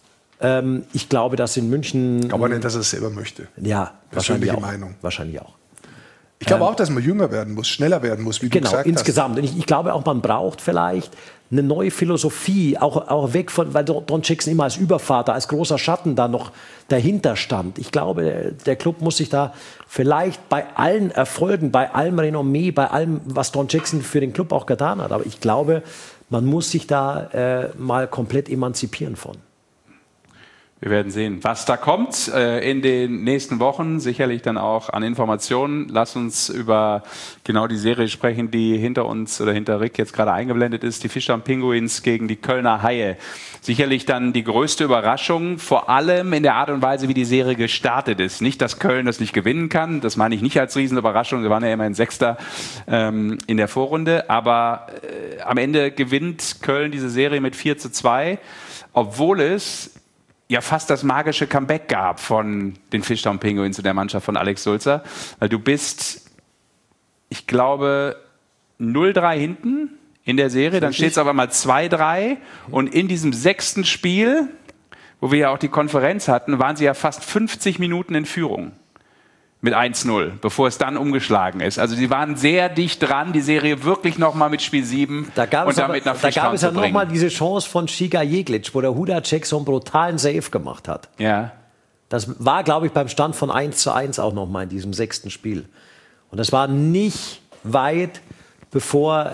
Speaker 4: Ich glaube, dass in München...
Speaker 3: Ich glaube nicht, dass er es selber möchte.
Speaker 4: Ja,
Speaker 3: persönliche Meinung.
Speaker 4: Wahrscheinlich auch.
Speaker 3: Ich glaube auch, dass man jünger werden muss, schneller werden muss, wie du gesagt hast.
Speaker 4: Genau, insgesamt. Und ich glaube auch, man braucht vielleicht eine neue Philosophie, auch weg von, weil Don Jackson immer als Übervater, als großer Schatten da noch dahinter stand. Ich glaube, der Club muss sich da vielleicht bei allen Erfolgen, bei allem Renommee, bei allem, was Don Jackson für den Club auch getan hat, aber ich glaube, man muss sich da mal komplett emanzipieren von.
Speaker 1: Wir werden sehen, was da kommt in den nächsten Wochen. Sicherlich dann auch an Informationen. Lass uns über genau die Serie sprechen, die hinter uns oder hinter Rick jetzt gerade eingeblendet ist. Die Fischtown Pinguins gegen die Kölner Haie. Sicherlich dann die größte Überraschung, vor allem in der Art und Weise, wie die Serie gestartet ist. Nicht, dass Köln das nicht gewinnen kann. Das meine ich nicht als Riesenüberraschung. Sie waren ja immerhin Sechster in der Vorrunde. Aber am Ende gewinnt Köln diese Serie mit 4:2, obwohl es ja fast das magische Comeback gab von den Fishtown Penguins und der Mannschaft von Alex Sulzer. Weil du bist, ich glaube, 0-3 hinten in der Serie, dann steht es aber mal 2-3 und in diesem 6. Spiel, wo wir ja auch die Konferenz hatten, waren sie ja fast 50 Minuten in Führung mit 1-0, bevor es dann umgeschlagen ist. Also sie waren sehr dicht dran, die Serie wirklich nochmal mit Spiel 7
Speaker 4: da gab
Speaker 1: und damit nach Fishtown
Speaker 4: Da gab es ja
Speaker 1: zu bringen.
Speaker 4: nochmal diese Chance von Shiga Jeglic, wo der Hudacek so einen brutalen Save gemacht hat.
Speaker 1: Ja.
Speaker 4: Das war, glaube ich, beim Stand von 1-1 auch nochmal in diesem 6. Spiel. Und das war nicht weit, bevor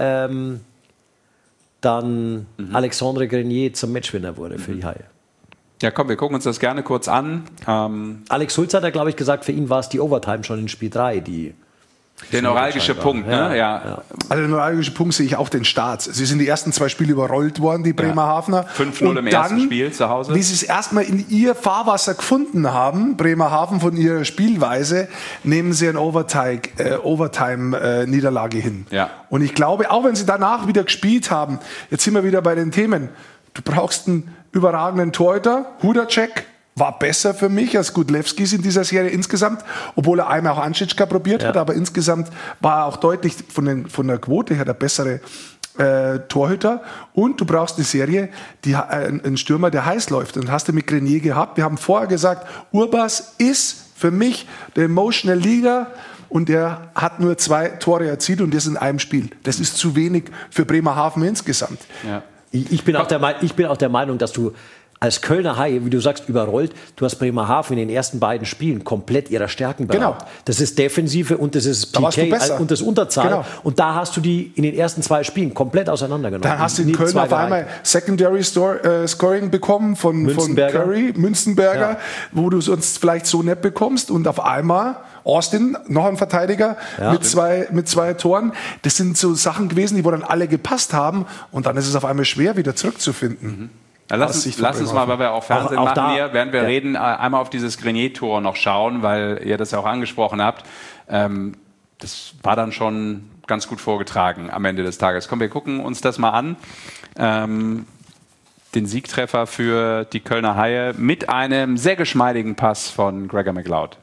Speaker 4: dann Alexandre Grenier zum Matchwinner wurde für die Haie.
Speaker 1: Ja, komm, wir gucken uns das gerne kurz an.
Speaker 4: Alex Sulz hat ja, glaube ich, gesagt, für ihn war es die Overtime schon in Spiel 3,
Speaker 1: der neuralgische Punkt, ne? Ja.
Speaker 3: Also der neuralgische Punkt sehe ich auch den Start. Sie sind die ersten 2 Spiele überrollt worden, die Bremerhavener.
Speaker 1: 5-0 im ersten Spiel zu Hause.
Speaker 3: Wie sie es erstmal in ihr Fahrwasser gefunden haben, Bremerhaven von ihrer Spielweise, nehmen sie eine Overtime-Niederlage hin.
Speaker 1: Ja.
Speaker 3: Und ich glaube, auch wenn sie danach wieder gespielt haben, jetzt sind wir wieder bei den Themen, du brauchst einen überragenden Torhüter, Hudacek, war besser für mich als Gudlewskis in dieser Serie insgesamt, obwohl er einmal auch Anschitschka probiert hat, aber insgesamt war er auch deutlich von der Quote her der bessere Torhüter. Und du brauchst eine Serie, einen Stürmer, der heiß läuft. Und hast du mit Grenier gehabt. Wir haben vorher gesagt, Urbas ist für mich der Emotional Leader und der hat nur 2 Tore erzielt und das in einem Spiel. Das ist zu wenig für Bremerhaven insgesamt.
Speaker 1: Ja.
Speaker 4: Ich bin auch der Meinung, dass du als Kölner Haie, wie du sagst, überrollt, du hast Bremerhaven in den ersten beiden Spielen komplett ihrer Stärken beraubt.
Speaker 3: Genau.
Speaker 4: Das ist Defensive und das ist PK und das Unterzahl.
Speaker 3: Genau.
Speaker 4: Und da hast du die in den ersten 2 Spielen komplett auseinandergenommen.
Speaker 3: Dann hast du in Köln auf einmal Secondary Scoring bekommen von Curry, Münzenberger, wo du sonst vielleicht so nicht bekommst. Und auf einmal Austin, noch ein Verteidiger mit zwei Toren. Das sind so Sachen gewesen, wo dann alle gepasst haben. Und dann ist es auf einmal schwer, wieder zurückzufinden.
Speaker 1: Ja, lass uns mal, weil wir auch Fernsehen machen hier, während wir reden, einmal auf dieses Grenier-Tor noch schauen, weil ihr das ja auch angesprochen habt. Das war dann schon ganz gut vorgetragen am Ende des Tages. Komm, wir gucken uns das mal an. Den Siegtreffer für die Kölner Haie mit einem sehr geschmeidigen Pass von Gregor McLeod.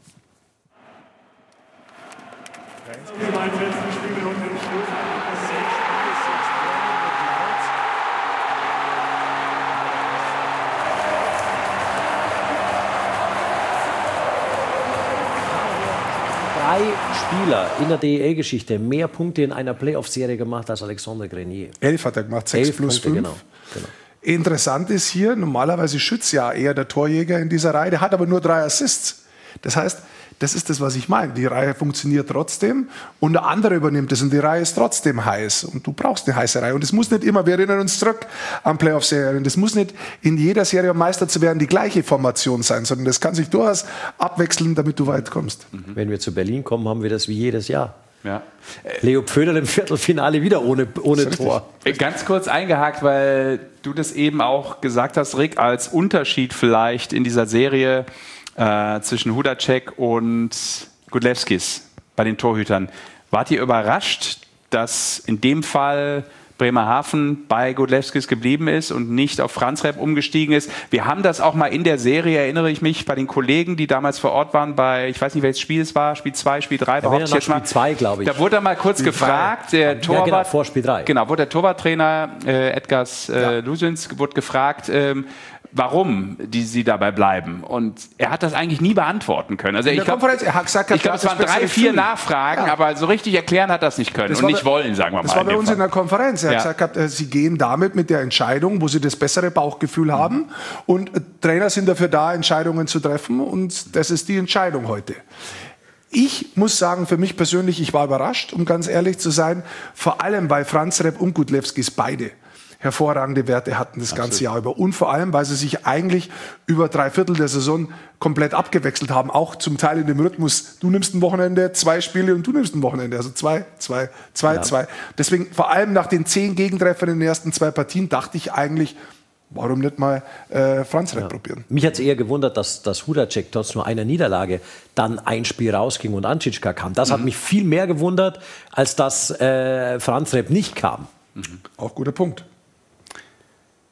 Speaker 4: Spieler in der DEL-Geschichte mehr Punkte in einer Playoff-Serie gemacht als Alexandre Grenier.
Speaker 3: 11 hat er gemacht, 6 plus 5.
Speaker 4: Genau.
Speaker 3: Interessant ist hier, normalerweise schützt ja eher der Torjäger in dieser Reihe, der hat aber nur 3 Assists. Das heißt, das ist das, was ich meine. Die Reihe funktioniert trotzdem und der andere übernimmt es und die Reihe ist trotzdem heiß. Und du brauchst eine heiße Reihe. Und es muss nicht immer, wir erinnern uns zurück an Playoff-Serien, das muss nicht in jeder Serie, um Meister zu werden, die gleiche Formation sein, sondern das kann sich durchaus abwechseln, damit du weit kommst.
Speaker 4: Wenn wir zu Berlin kommen, haben wir das wie jedes Jahr.
Speaker 1: Ja.
Speaker 4: Leo Pföderl im Viertelfinale wieder ohne Tor.
Speaker 1: Ganz kurz eingehakt, weil du das eben auch gesagt hast, Rick, als Unterschied vielleicht in dieser Serie zwischen Hudacek und Gudlewskis bei den Torhütern. Wart ihr überrascht, dass in dem Fall Bremerhaven bei Gudlewskis geblieben ist und nicht auf Franz Repp umgestiegen ist? Wir haben das auch mal in der Serie, erinnere ich mich, bei den Kollegen, die damals vor Ort waren, bei, ich weiß nicht, welches Spiel es war, Spiel 2, Spiel 3.
Speaker 4: Spiel 2, glaube ich.
Speaker 1: Da wurde er mal kurz gefragt, der Torwart,
Speaker 4: genau, vor Spiel 3.
Speaker 1: Genau, wurde der Torwarttrainer Edgars Lusins wurde gefragt, warum sie dabei bleiben. Und er hat das eigentlich nie beantworten können. Also ich glaube, es waren 3, 4 Nachfragen, aber so richtig erklären hat das nicht können und nicht wollen, sagen wir mal.
Speaker 3: Das war bei uns in der Konferenz. Er hat gesagt, sie gehen damit mit der Entscheidung, wo sie das bessere Bauchgefühl haben. Und Trainer sind dafür da, Entscheidungen zu treffen. Und das ist die Entscheidung heute. Ich muss sagen, für mich persönlich, ich war überrascht, um ganz ehrlich zu sein. Vor allem, weil Franz Repp und Gudlewskis beide hervorragende Werte hatten das ganze Jahr über. Und vor allem, weil sie sich eigentlich über 3/4 der Saison komplett abgewechselt haben. Auch zum Teil in dem Rhythmus. Du nimmst ein Wochenende 2 Spiele und du nimmst ein Wochenende. Also 2, 2, 2, 2. Deswegen, vor allem nach den 10 Gegentreffern in den ersten 2 Partien, dachte ich eigentlich, warum nicht mal Franz Repp probieren?
Speaker 4: Mich hat es eher gewundert, dass Hudacek trotz nur einer Niederlage dann ein Spiel rausging und Anschitschka kam. Das hat mich viel mehr gewundert, als dass Franz Repp nicht kam.
Speaker 3: Auch guter Punkt.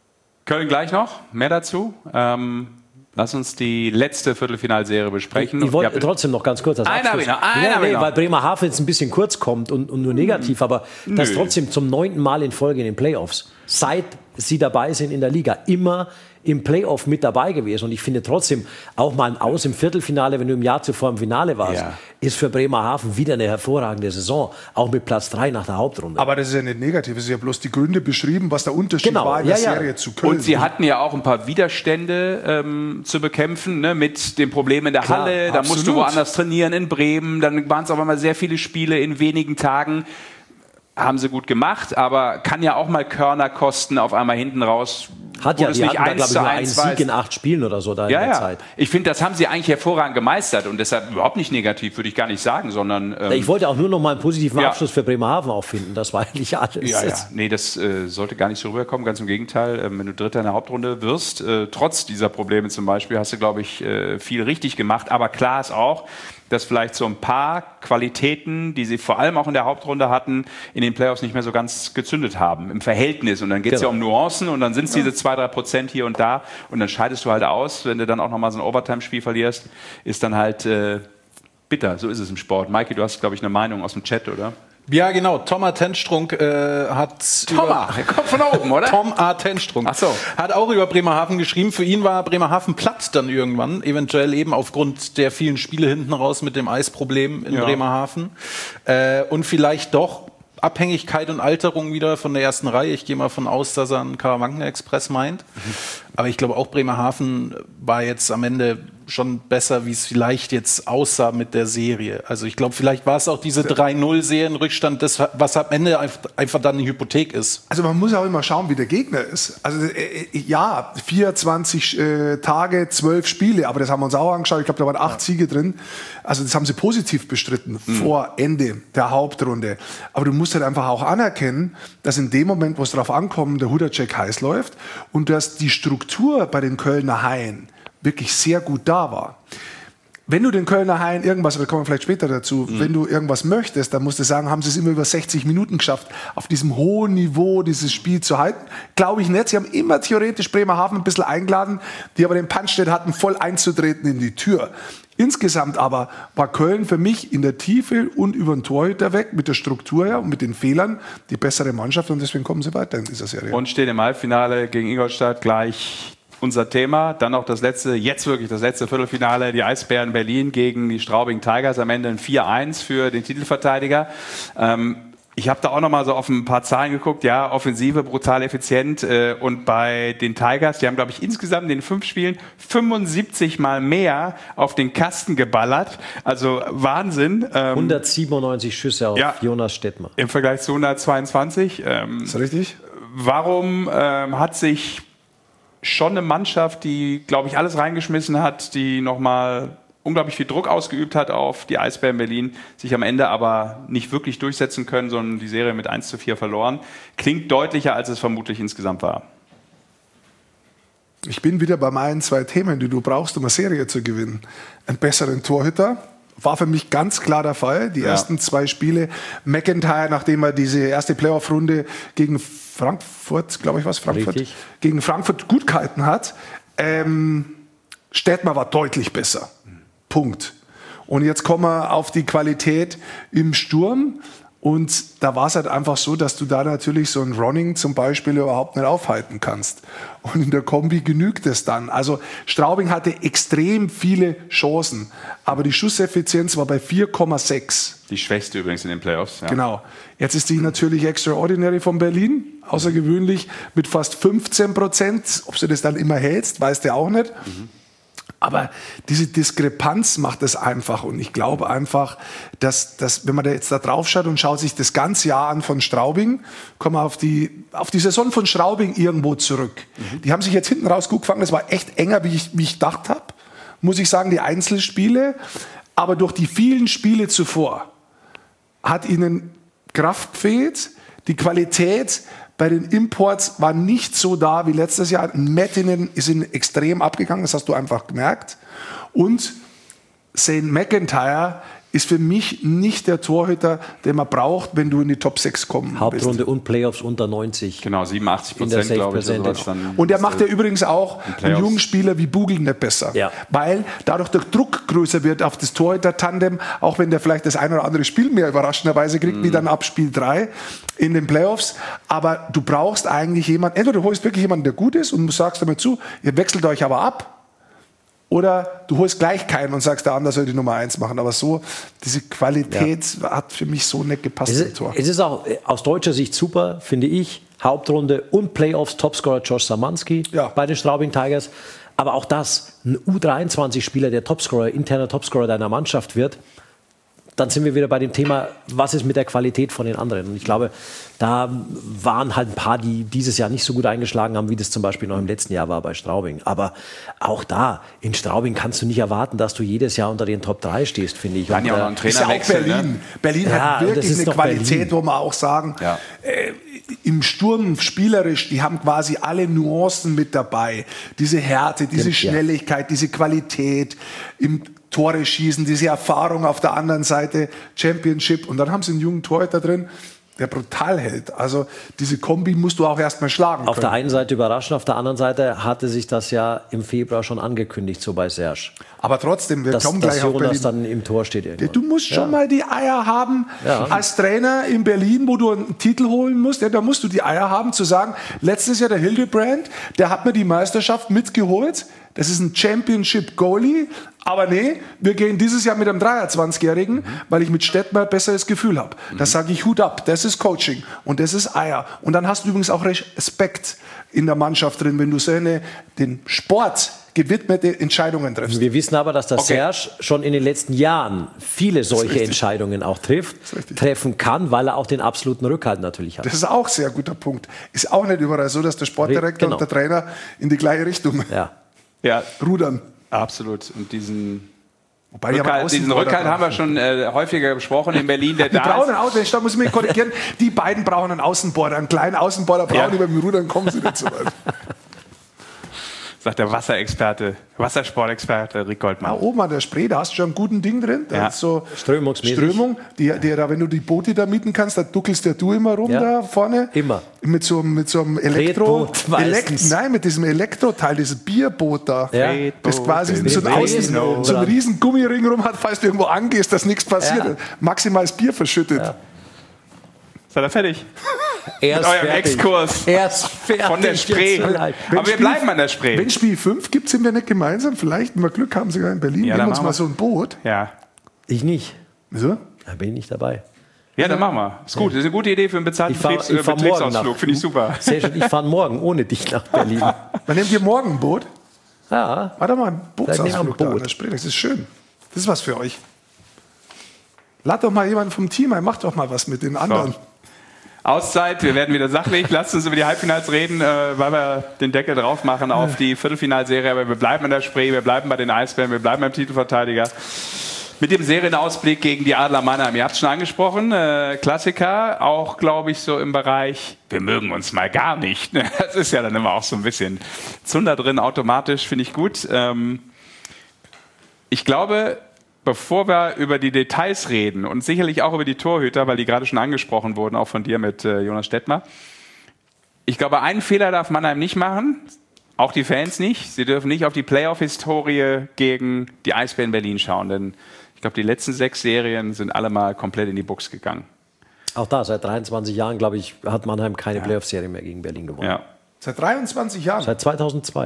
Speaker 1: Köln gleich noch, mehr dazu. Lass uns die letzte Viertelfinalserie besprechen.
Speaker 4: Ich wollte trotzdem noch ganz kurz das Abschluss. Weil Bremerhaven jetzt ein bisschen kurz kommt und nur negativ, aber das trotzdem zum 9. Mal in Folge in den Playoffs, seit sie dabei sind in der Liga, immer im Playoff mit dabei gewesen. Und ich finde trotzdem, auch mal ein Aus im Viertelfinale, wenn du im Jahr zuvor im Finale warst, ist für Bremerhaven wieder eine hervorragende Saison. Auch mit Platz 3 nach der Hauptrunde.
Speaker 3: Aber das ist ja nicht negativ. Es ist ja bloß die Gründe beschrieben, was der Unterschied war in der Serie zu Köln.
Speaker 1: Und sie hatten ja auch ein paar Widerstände zu bekämpfen, ne, mit den Problemen in der Halle. Da musst du woanders trainieren, in Bremen. Dann waren es auf einmal sehr viele Spiele in wenigen Tagen. Haben sie gut gemacht, aber kann ja auch mal Körner kosten, auf einmal hinten raus.
Speaker 4: Hat ja, die hatten da, glaube ich, nur einen Sieg in 8 Spielen oder so da in der Zeit.
Speaker 1: Ich finde, das haben sie eigentlich hervorragend gemeistert und deshalb überhaupt nicht negativ, würde ich gar nicht sagen, sondern...
Speaker 4: ich wollte auch nur noch mal einen positiven Abschluss für Bremerhaven auch finden, das war eigentlich alles.
Speaker 1: Nee, das sollte gar nicht so rüberkommen, ganz im Gegenteil. Wenn du Dritter in der Hauptrunde wirst, trotz dieser Probleme zum Beispiel, hast du, glaube ich, viel richtig gemacht, aber klar ist auch, dass vielleicht so ein paar Qualitäten, die sie vor allem auch in der Hauptrunde hatten, in den Playoffs nicht mehr so ganz gezündet haben, im Verhältnis. Und dann geht es ja um Nuancen und dann sind es diese 2-3% hier und da und dann scheidest du halt aus. Wenn du dann auch nochmal so ein Overtime-Spiel verlierst, ist dann halt bitter. So ist es im Sport. Maiki, du hast, glaube ich, eine Meinung aus dem Chat, oder?
Speaker 2: Ja, genau. Tom A. Tenstrunk hat...
Speaker 1: Er kommt von oben, oder?
Speaker 2: Tom A. Tenstrunk hat auch über Bremerhaven geschrieben. Für ihn war Bremerhaven platt dann irgendwann, eventuell eben aufgrund der vielen Spiele hinten raus mit dem Eisproblem in Bremerhaven. Und vielleicht doch Abhängigkeit und Alterung wieder von der ersten Reihe. Ich gehe mal von aus, dass er einen Karawanken-Express meint. Aber ich glaube auch Bremerhaven war jetzt am Ende schon besser, wie es vielleicht jetzt aussah mit der Serie. Also ich glaube, vielleicht war es auch diese 3-0-Serienrückstand, das, was am Ende einfach dann eine Hypothek ist.
Speaker 3: Also man muss auch immer schauen, wie der Gegner ist. Also 24 Tage, 12 Spiele, aber das haben wir uns auch angeschaut. Ich glaube, da waren 8 Siege drin. Also das haben sie positiv bestritten vor Ende der Hauptrunde. Aber du musst halt einfach auch anerkennen, dass in dem Moment, wo es darauf ankommt, der Hudacek heiß läuft und dass die Struktur bei den Kölner Haien wirklich sehr gut da war. Wenn du den Kölner Haien irgendwas, da kommen wir vielleicht später dazu, wenn du irgendwas möchtest, dann musst du sagen, haben sie es immer über 60 Minuten geschafft, auf diesem hohen Niveau dieses Spiel zu halten. Glaube ich nicht. Sie haben immer theoretisch Bremerhaven ein bisschen eingeladen, die aber den Punch nicht hatten, voll einzutreten in die Tür. Insgesamt aber war Köln für mich in der Tiefe und über den Torhüter weg, mit der Struktur her und mit den Fehlern, die bessere Mannschaft und deswegen kommen sie weiter in dieser Serie.
Speaker 1: Und stehen im Halbfinale gegen Ingolstadt gleich unser Thema. Dann noch jetzt wirklich das letzte Viertelfinale, die Eisbären Berlin gegen die Straubing Tigers, am Ende ein 4-1 für den Titelverteidiger. Ich habe da auch noch mal so auf ein paar Zahlen geguckt. Ja, Offensive, brutal effizient. Und bei den Tigers, die haben, glaube ich, insgesamt in den 5 Spielen 75 Mal mehr auf den Kasten geballert. Also Wahnsinn.
Speaker 4: 197 Schüsse auf Jonas Stettmer.
Speaker 1: Im Vergleich zu 122.
Speaker 3: Ist das richtig?
Speaker 1: Warum hat sich schon eine Mannschaft, die, glaube ich, alles reingeschmissen hat, die nochmal unglaublich viel Druck ausgeübt hat auf die Eisbären Berlin, sich am Ende aber nicht wirklich durchsetzen können, sondern die Serie mit 1:4 verloren. Klingt deutlicher, als es vermutlich insgesamt war.
Speaker 3: Ich bin wieder bei meinen 2 Themen, die du brauchst, um eine Serie zu gewinnen. Einen besseren Torhüter. War für mich ganz klar der Fall. Die ersten 2 Spiele. McIntyre, nachdem er diese erste Playoff-Runde gegen Frankfurt, glaube ich, gegen Frankfurt gut gehalten hat. Stettmer war deutlich besser. Punkt. Und jetzt kommen wir auf die Qualität im Sturm. Und da war es halt einfach so, dass du da natürlich so ein Ronning zum Beispiel überhaupt nicht aufhalten kannst. Und in der Kombi genügt es dann. Also Straubing hatte extrem viele Chancen, aber die Schusseffizienz war bei 4,6.
Speaker 1: Die schwächste übrigens in den Playoffs. Ja.
Speaker 3: Genau. Jetzt ist die natürlich extraordinary von Berlin, außergewöhnlich mit fast 15%. Ob du das dann immer hältst, weißt du auch nicht. Aber diese Diskrepanz macht es einfach. Und ich glaube einfach, dass wenn man da jetzt da drauf schaut und schaut sich das ganze Jahr an von Straubing, kommen wir auf die Saison von Straubing irgendwo zurück. Die haben sich jetzt hinten raus gut gefangen. Das war echt enger, wie ich gedacht habe. Muss ich sagen, die Einzelspiele. Aber durch die vielen Spiele zuvor hat ihnen Kraft gefehlt. Die Qualität bei den Imports war nicht so da wie letztes Jahr. Mettinen ist extrem abgegangen, das hast du einfach gemerkt. Und St. McIntyre ist für mich nicht der Torhüter, den man braucht, wenn du in die Top 6 kommen
Speaker 4: Hauptrunde
Speaker 3: bist.
Speaker 4: und Playoffs unter 90.
Speaker 1: Genau, 87%, glaube ich.
Speaker 3: Und er macht ja übrigens auch einen jungen Spieler wie Bugel nicht besser.
Speaker 4: Ja.
Speaker 3: Weil dadurch der Druck größer wird auf das Torhüter-Tandem, auch wenn der vielleicht das ein oder andere Spiel mehr überraschenderweise kriegt, wie dann ab Spiel 3 in den Playoffs. Aber du brauchst eigentlich jemanden, entweder du holst wirklich jemanden, der gut ist und du sagst damit zu, ihr wechselt euch aber ab, oder du holst gleich keinen und sagst, der andere soll die Nummer 1 machen. Aber so, diese Qualität hat für mich so nicht gepasst im Tor.
Speaker 4: Es ist auch aus deutscher Sicht super, finde ich. Hauptrunde und Playoffs, Topscorer Josh Samanski bei den Straubing Tigers. Aber auch das, ein U23-Spieler, der Topscorer, interner Topscorer deiner Mannschaft wird, dann sind wir wieder bei dem Thema, was ist mit der Qualität von den anderen? Und ich glaube, da waren halt ein paar, die dieses Jahr nicht so gut eingeschlagen haben, wie das zum Beispiel noch im letzten Jahr war bei Straubing. Aber auch da, in Straubing kannst du nicht erwarten, dass du jedes Jahr unter den Top 3 stehst, finde ich.
Speaker 1: Dann ja auch noch ein
Speaker 3: ist ja auch Berlin.
Speaker 1: Ne?
Speaker 3: Berlin hat wirklich eine Qualität, Berlin, wo man auch sagen, im Sturm spielerisch, die haben quasi alle Nuancen mit dabei. Diese Härte, diese Schnelligkeit, diese Qualität im Tore schießen, diese Erfahrung auf der anderen Seite, Championship. Und dann haben sie einen jungen Torhüter drin, der brutal hält. Also diese Kombi musst du auch erstmal schlagen können.
Speaker 4: Auf der einen Seite überraschend, auf der anderen Seite hatte sich das ja im Februar schon angekündigt, so bei Serge.
Speaker 3: Aber trotzdem, wir kommen gleich auf Berlin.
Speaker 4: Dann im Tor steht irgendwann.
Speaker 3: Du musst schon mal die Eier haben, als Trainer in Berlin, wo du einen Titel holen musst, da musst du die Eier haben, zu sagen, letztes Jahr der Hildebrand, der hat mir die Meisterschaft mitgeholt, das ist ein Championship-Goalie, aber nee, wir gehen dieses Jahr mit einem 23-Jährigen, weil ich mit Stettmer ein besseres Gefühl habe. Da sage ich Hut ab, das ist Coaching und das ist Eier. Und dann hast du übrigens auch Respekt in der Mannschaft drin, wenn du den Sport gewidmete Entscheidungen triffst.
Speaker 4: Wir wissen aber, dass der Serge schon in den letzten Jahren viele solche Entscheidungen auch treffen kann, weil er auch den absoluten Rückhalt natürlich hat.
Speaker 3: Das ist auch ein sehr guter Punkt. Ist auch nicht überall so, dass der Sportdirektor und der Trainer in die gleiche Richtung rudern.
Speaker 1: Absolut. Und diesen
Speaker 3: Wobei
Speaker 1: Rückhalt haben wir schon häufiger besprochen in Berlin. Die
Speaker 3: brauchen einen da muss ich mich korrigieren, die beiden brauchen einen Außenborder, einen kleinen Außenborder brauchen die beim Rudern, kommen sie nicht so weit.
Speaker 1: Sagt der Wassersportexperte Rick Goldmann.
Speaker 3: Da oben an der Spree, da hast du schon einen guten Ding drin. Da ist so Strömung, wenn du die Boote da mieten kannst, da duckelst du immer rum da vorne.
Speaker 4: Immer.
Speaker 3: Mit so einem mit diesem Elektroteil, dieses Bierboot da. Ja. Das quasi so einen riesen Gummiring rum hat, falls du irgendwo angehst, dass nichts passiert. Ja. Maximal das Bier verschüttet. Ja.
Speaker 1: Seid ihr fertig?
Speaker 4: Mit eurem
Speaker 1: Exkurs von der Spree. Aber wir bleiben an der Spree.
Speaker 3: Wenn Spiel 5 gibt, sind wir nicht gemeinsam. Vielleicht, wenn wir Glück haben, sogar in Berlin.
Speaker 1: Ja,
Speaker 3: nehmen wir uns mal so ein Boot.
Speaker 1: Ja.
Speaker 4: Ich nicht.
Speaker 3: Wieso?
Speaker 4: Da bin ich nicht dabei.
Speaker 1: Ja, dann machen wir. Ist gut. Das ist eine gute Idee für einen bezahlten Betriebsausflug. Finde ich super.
Speaker 4: Sehr schön. Ich fahre morgen ohne dich nach Berlin.
Speaker 3: Dann nehmt ihr morgen ein Boot?
Speaker 4: Ja.
Speaker 3: Warte mal, ein Bootsausflug da an der Spree. Das ist schön. Das ist was für euch. Lad doch mal jemanden vom Team ein. Macht doch mal was mit den anderen.
Speaker 1: So. Auszeit, wir werden wieder sachlich. Lasst uns über die Halbfinals reden, weil wir den Deckel drauf machen auf die Viertelfinalserie. Aber wir bleiben an der Spree, wir bleiben bei den Eisbären, wir bleiben beim Titelverteidiger. Mit dem Serienausblick gegen die Adler Mannheim. Ihr habt es schon angesprochen, Klassiker, auch glaube ich so im Bereich, wir mögen uns mal gar nicht. Das ist ja dann immer auch so ein bisschen Zunder drin, automatisch, finde ich gut. Ich glaube, bevor wir über die Details reden und sicherlich auch über die Torhüter, weil die gerade schon angesprochen wurden, auch von dir mit Jonas Stettmer. Ich glaube, einen Fehler darf Mannheim nicht machen, auch die Fans nicht. Sie dürfen nicht auf die Playoff-Historie gegen die Eisbären Berlin schauen, denn ich glaube, die letzten 6 Serien sind alle mal komplett in die Buchs gegangen.
Speaker 4: Auch da, seit 23 Jahren, glaube ich, hat Mannheim keine Playoff-Serie mehr gegen Berlin gewonnen.
Speaker 1: Ja.
Speaker 3: Seit 23 Jahren?
Speaker 4: Seit 2002.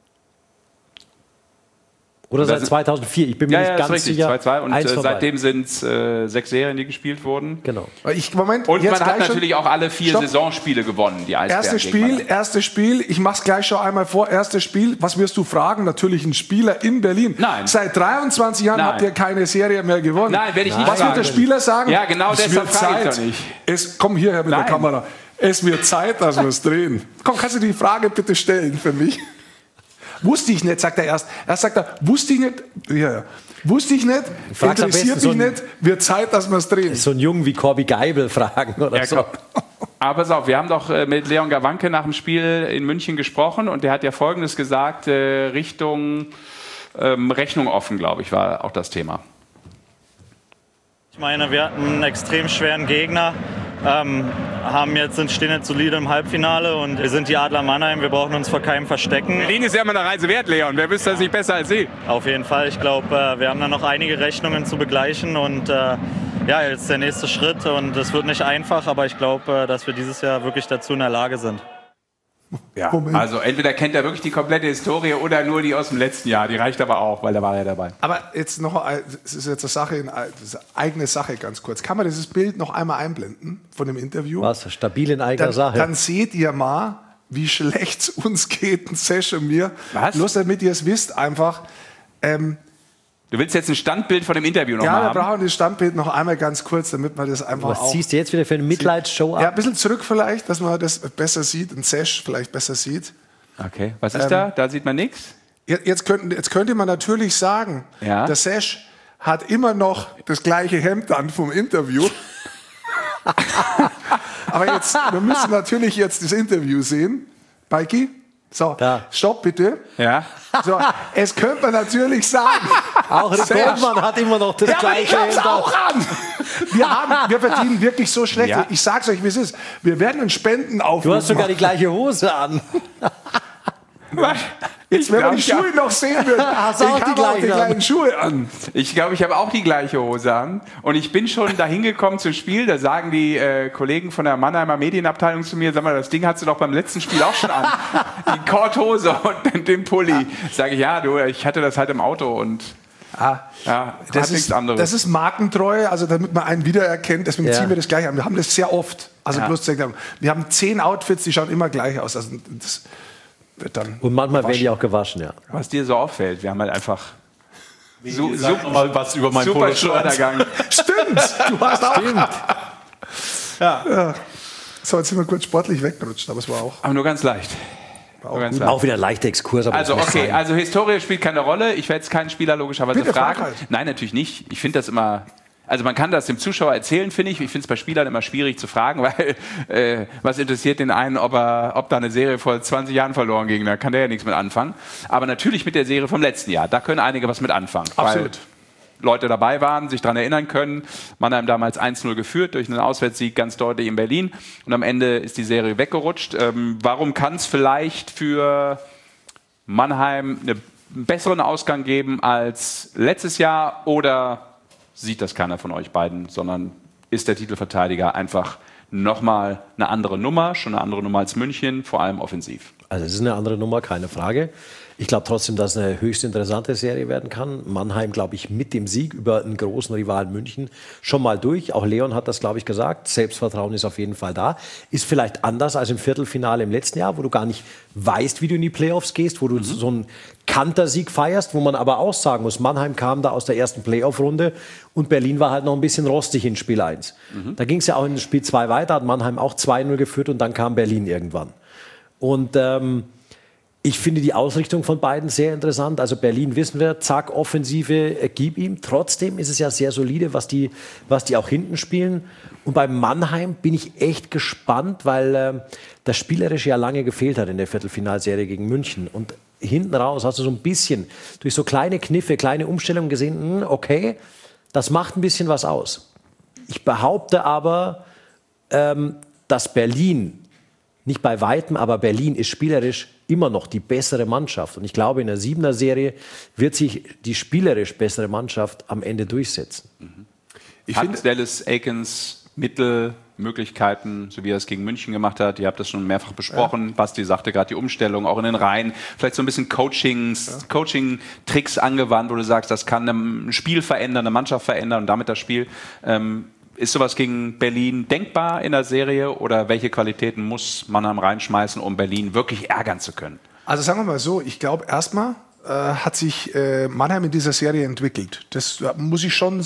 Speaker 4: Oder seit 2004, ich bin mir nicht ganz sicher.
Speaker 1: 2-2 und seitdem sind es 6 Serien, die gespielt wurden.
Speaker 4: Genau.
Speaker 1: Und man hat natürlich auch alle 4 Saisonspiele gewonnen, die Eisbären.
Speaker 3: Erstes Spiel, ich mach's gleich schon einmal vor, erstes Spiel, was wirst du fragen? Natürlich ein Spieler in Berlin.
Speaker 1: Nein.
Speaker 3: Seit 23 Jahren habt ihr keine Serie mehr gewonnen.
Speaker 1: Nein, werde ich nicht
Speaker 3: sagen. Was wird der Spieler sagen?
Speaker 1: Ja, genau deshalb frage ich doch nicht.
Speaker 3: Komm hierher mit der Kamera. Es wird Zeit, dass wir es drehen. Komm, kannst du die Frage bitte stellen für mich? Wusste ich nicht, sagt er erst. Erst sagt er, wusste ich nicht, wusste ich nicht, interessiert mich nicht, wird Zeit, dass wir es drehen.
Speaker 4: So einen Jungen wie Corby Geibel fragen oder so.
Speaker 1: Aber pass auf, wir haben doch mit Leon Gawanke nach dem Spiel in München gesprochen und der hat ja Folgendes gesagt, Richtung Rechnung offen, glaube ich, war auch das Thema.
Speaker 7: Ich meine, wir hatten einen extrem schweren Gegner, stehen jetzt solide im Halbfinale und wir sind die Adler Mannheim, wir brauchen uns vor keinem verstecken.
Speaker 1: Berlin ist ja immer eine Reise wert, Leon. Wer wüsste das nicht besser als Sie?
Speaker 7: Auf jeden Fall, ich glaube, wir haben da noch einige Rechnungen zu begleichen und jetzt der nächste Schritt und es wird nicht einfach, aber ich glaube, dass wir dieses Jahr wirklich dazu in der Lage sind.
Speaker 1: Ja, also entweder kennt er wirklich die komplette Historie oder nur die aus dem letzten Jahr. Die reicht aber auch, weil da war er dabei.
Speaker 3: Aber jetzt noch, es ist jetzt eine eigene Sache ganz kurz. Kann man dieses Bild noch einmal einblenden von dem Interview?
Speaker 4: Was? Stabil in eigener Sache.
Speaker 3: Dann seht ihr mal, wie schlecht es uns geht, ein Sesh und mir.
Speaker 1: Was?
Speaker 3: Bloß damit ihr es wisst, einfach.
Speaker 1: Du willst jetzt ein Standbild von dem Interview noch
Speaker 3: mal haben?
Speaker 1: Ja,
Speaker 3: wir brauchen das Standbild noch einmal ganz kurz, damit man das einfach
Speaker 4: Was ziehst du jetzt wieder für eine Mitleidsshow ab?
Speaker 3: Ja, ein bisschen zurück vielleicht, dass man das besser sieht, ein Sesh vielleicht besser sieht.
Speaker 1: Okay, was ist da? Da sieht man nichts?
Speaker 3: Jetzt könnte man natürlich sagen, der Sesh hat immer noch das gleiche Hemd an vom Interview. Aber wir müssen natürlich jetzt das Interview sehen. Beiki? So, stopp bitte.
Speaker 1: Ja.
Speaker 3: So, es könnte man natürlich sagen.
Speaker 4: Auch der Goldmann hat immer noch das gleiche
Speaker 3: Hemd auch an. Wir verdienen wirklich so schlecht. Ja. Ich sag's euch, wie es ist. Wir werden einen Spendenaufruf
Speaker 4: Du hast sogar die gleiche Hose an.
Speaker 3: Jetzt, wenn man die Schuhe noch sehen würde,
Speaker 4: hast du auch die
Speaker 3: gleichen Schuhe an.
Speaker 1: Ich glaube, ich habe auch die gleiche Hose an. Und ich bin schon dahin gekommen zum Spiel. Da sagen die Kollegen von der Mannheimer Medienabteilung zu mir, sag mal, das Ding hast du doch beim letzten Spiel auch schon an. Die Korthose und den Pulli. Sage ich, ja, ich hatte das halt im Auto und...
Speaker 3: das ist nichts anderes. Das ist Markentreue, also damit man einen wiedererkennt, deswegen ziehen wir das gleich an. Wir haben das sehr oft. Also bloß wir haben 10 Outfits, die schauen immer gleich aus. Also das wird dann
Speaker 4: und manchmal werden die auch gewaschen, ja.
Speaker 1: Was dir so auffällt, wir haben halt einfach
Speaker 2: mal was über meinen
Speaker 1: Polo-Shirt.
Speaker 3: Stimmt, du hast auch. Ja. So, jetzt sind wir kurz sportlich weggerutscht, aber es war auch.
Speaker 1: Aber nur ganz leicht.
Speaker 4: Auch wieder ein leichter Exkurs. Aber
Speaker 1: also Historie spielt keine Rolle. Ich werde jetzt keinen Spieler logischerweise fragen.
Speaker 3: Halt.
Speaker 1: Nein, natürlich nicht. Ich finde das immer... Also man kann das dem Zuschauer erzählen, finde ich. Ich finde es bei Spielern immer schwierig zu fragen, weil was interessiert den einen, ob da eine Serie vor 20 Jahren verloren ging. Da kann der ja nichts mit anfangen. Aber natürlich mit der Serie vom letzten Jahr. Da können einige was mit anfangen.
Speaker 3: Absolut.
Speaker 1: Weil Leute dabei waren, sich daran erinnern können. Mannheim damals 1-0 geführt durch einen Auswärtssieg ganz deutlich in Berlin. Und am Ende ist die Serie weggerutscht. Warum kann es vielleicht für Mannheim einen besseren Ausgang geben als letztes Jahr? Oder sieht das keiner von euch beiden, sondern ist der Titelverteidiger einfach nochmal eine andere Nummer, schon eine andere Nummer als München, vor allem offensiv?
Speaker 4: Also es ist eine andere Nummer, keine Frage. Ich glaube trotzdem, dass es eine höchst interessante Serie werden kann. Mannheim, glaube ich, mit dem Sieg über einen großen Rivalen München schon mal durch. Auch Leon hat das, glaube ich, gesagt. Selbstvertrauen ist auf jeden Fall da. Ist vielleicht anders als im Viertelfinale im letzten Jahr, wo du gar nicht weißt, wie du in die Playoffs gehst, wo du so einen Kantersieg feierst, wo man aber auch sagen muss, Mannheim kam da aus der ersten Playoff-Runde und Berlin war halt noch ein bisschen rostig in Spiel 1. Da ging es ja auch in Spiel 2 weiter, hat Mannheim auch 2-0 geführt und dann kam Berlin irgendwann. Und ich finde die Ausrichtung von beiden sehr interessant. Also Berlin wissen wir, zack, Offensive, gib ihm. Trotzdem ist es ja sehr solide, was die auch hinten spielen. Und bei Mannheim bin ich echt gespannt, weil das Spielerische ja lange gefehlt hat in der Viertelfinalserie gegen München. Und hinten raus hast du so ein bisschen durch so kleine Kniffe, kleine Umstellungen gesehen, okay, das macht ein bisschen was aus. Ich behaupte aber, dass Berlin, nicht bei Weitem, aber Berlin ist spielerisch immer noch die bessere Mannschaft. Und ich glaube, in der 7er-Serie wird sich die spielerisch bessere Mannschaft am Ende durchsetzen.
Speaker 1: Ich finde Dallas Eakins Mittelmöglichkeiten, so wie er es gegen München gemacht hat. Ihr habt das schon mehrfach besprochen. Ja. Basti sagte gerade die Umstellung, auch in den Reihen. Vielleicht so ein bisschen Coaching-Tricks angewandt, wo du sagst, das kann ein Spiel verändern, eine Mannschaft verändern und damit das Spiel. Ist sowas gegen Berlin denkbar in der Serie oder welche Qualitäten muss Mannheim reinschmeißen, um Berlin wirklich ärgern zu können?
Speaker 3: Also sagen wir mal so, ich glaube erstmal hat sich Mannheim in dieser Serie entwickelt. Das muss ich schon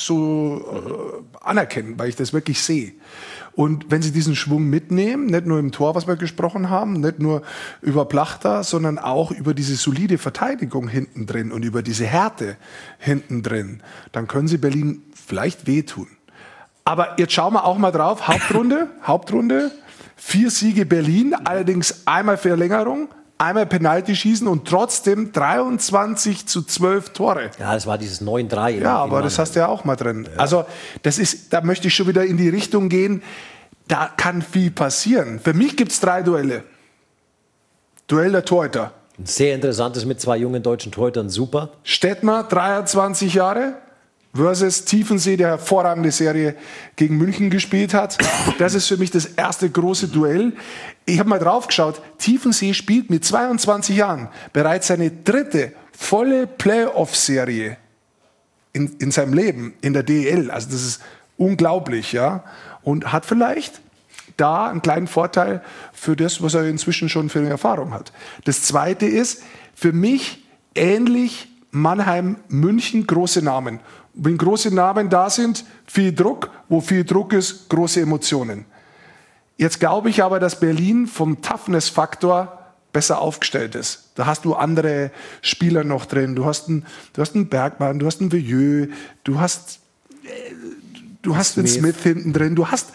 Speaker 3: so anerkennen, weil ich das wirklich sehe. Und wenn sie diesen Schwung mitnehmen, nicht nur im Tor, was wir gesprochen haben, nicht nur über Plachter, sondern auch über diese solide Verteidigung hinten drin und über diese Härte hinten drin, dann können sie Berlin vielleicht wehtun. Aber jetzt schauen wir auch mal drauf. Hauptrunde, 4 Siege Berlin, allerdings einmal Verlängerung, einmal Penalty schießen und trotzdem 23-12 Tore.
Speaker 4: Ja, das war dieses 9-3.
Speaker 3: Ja, aber das hast du ja auch mal drin. Ja. Also da möchte ich schon wieder in die Richtung gehen, da kann viel passieren. Für mich gibt es 3 Duelle. Duell der Torhüter.
Speaker 4: Ein sehr interessantes mit 2 jungen deutschen Torhütern, super.
Speaker 3: Stettmer, 23 Jahre, versus Tiefensee, der hervorragende Serie gegen München gespielt hat. Das ist für mich das erste große Duell. Ich habe mal drauf geschaut, Tiefensee spielt mit 22 Jahren bereits seine 3. volle Playoff-Serie in seinem Leben, in der DEL. Also das ist unglaublich, ja. Und hat vielleicht da einen kleinen Vorteil für das, was er inzwischen schon für eine Erfahrung hat. Das Zweite ist, für mich ähnlich Mannheim, München, große Namen. Wenn große Namen da sind, viel Druck. Wo viel Druck ist, große Emotionen. Jetzt glaube ich aber, dass Berlin vom Toughness-Faktor besser aufgestellt ist. Da hast du andere Spieler noch drin. Du hast einen Bergmann, du hast einen Vieux, du hast den Smith hinten drin. Du hast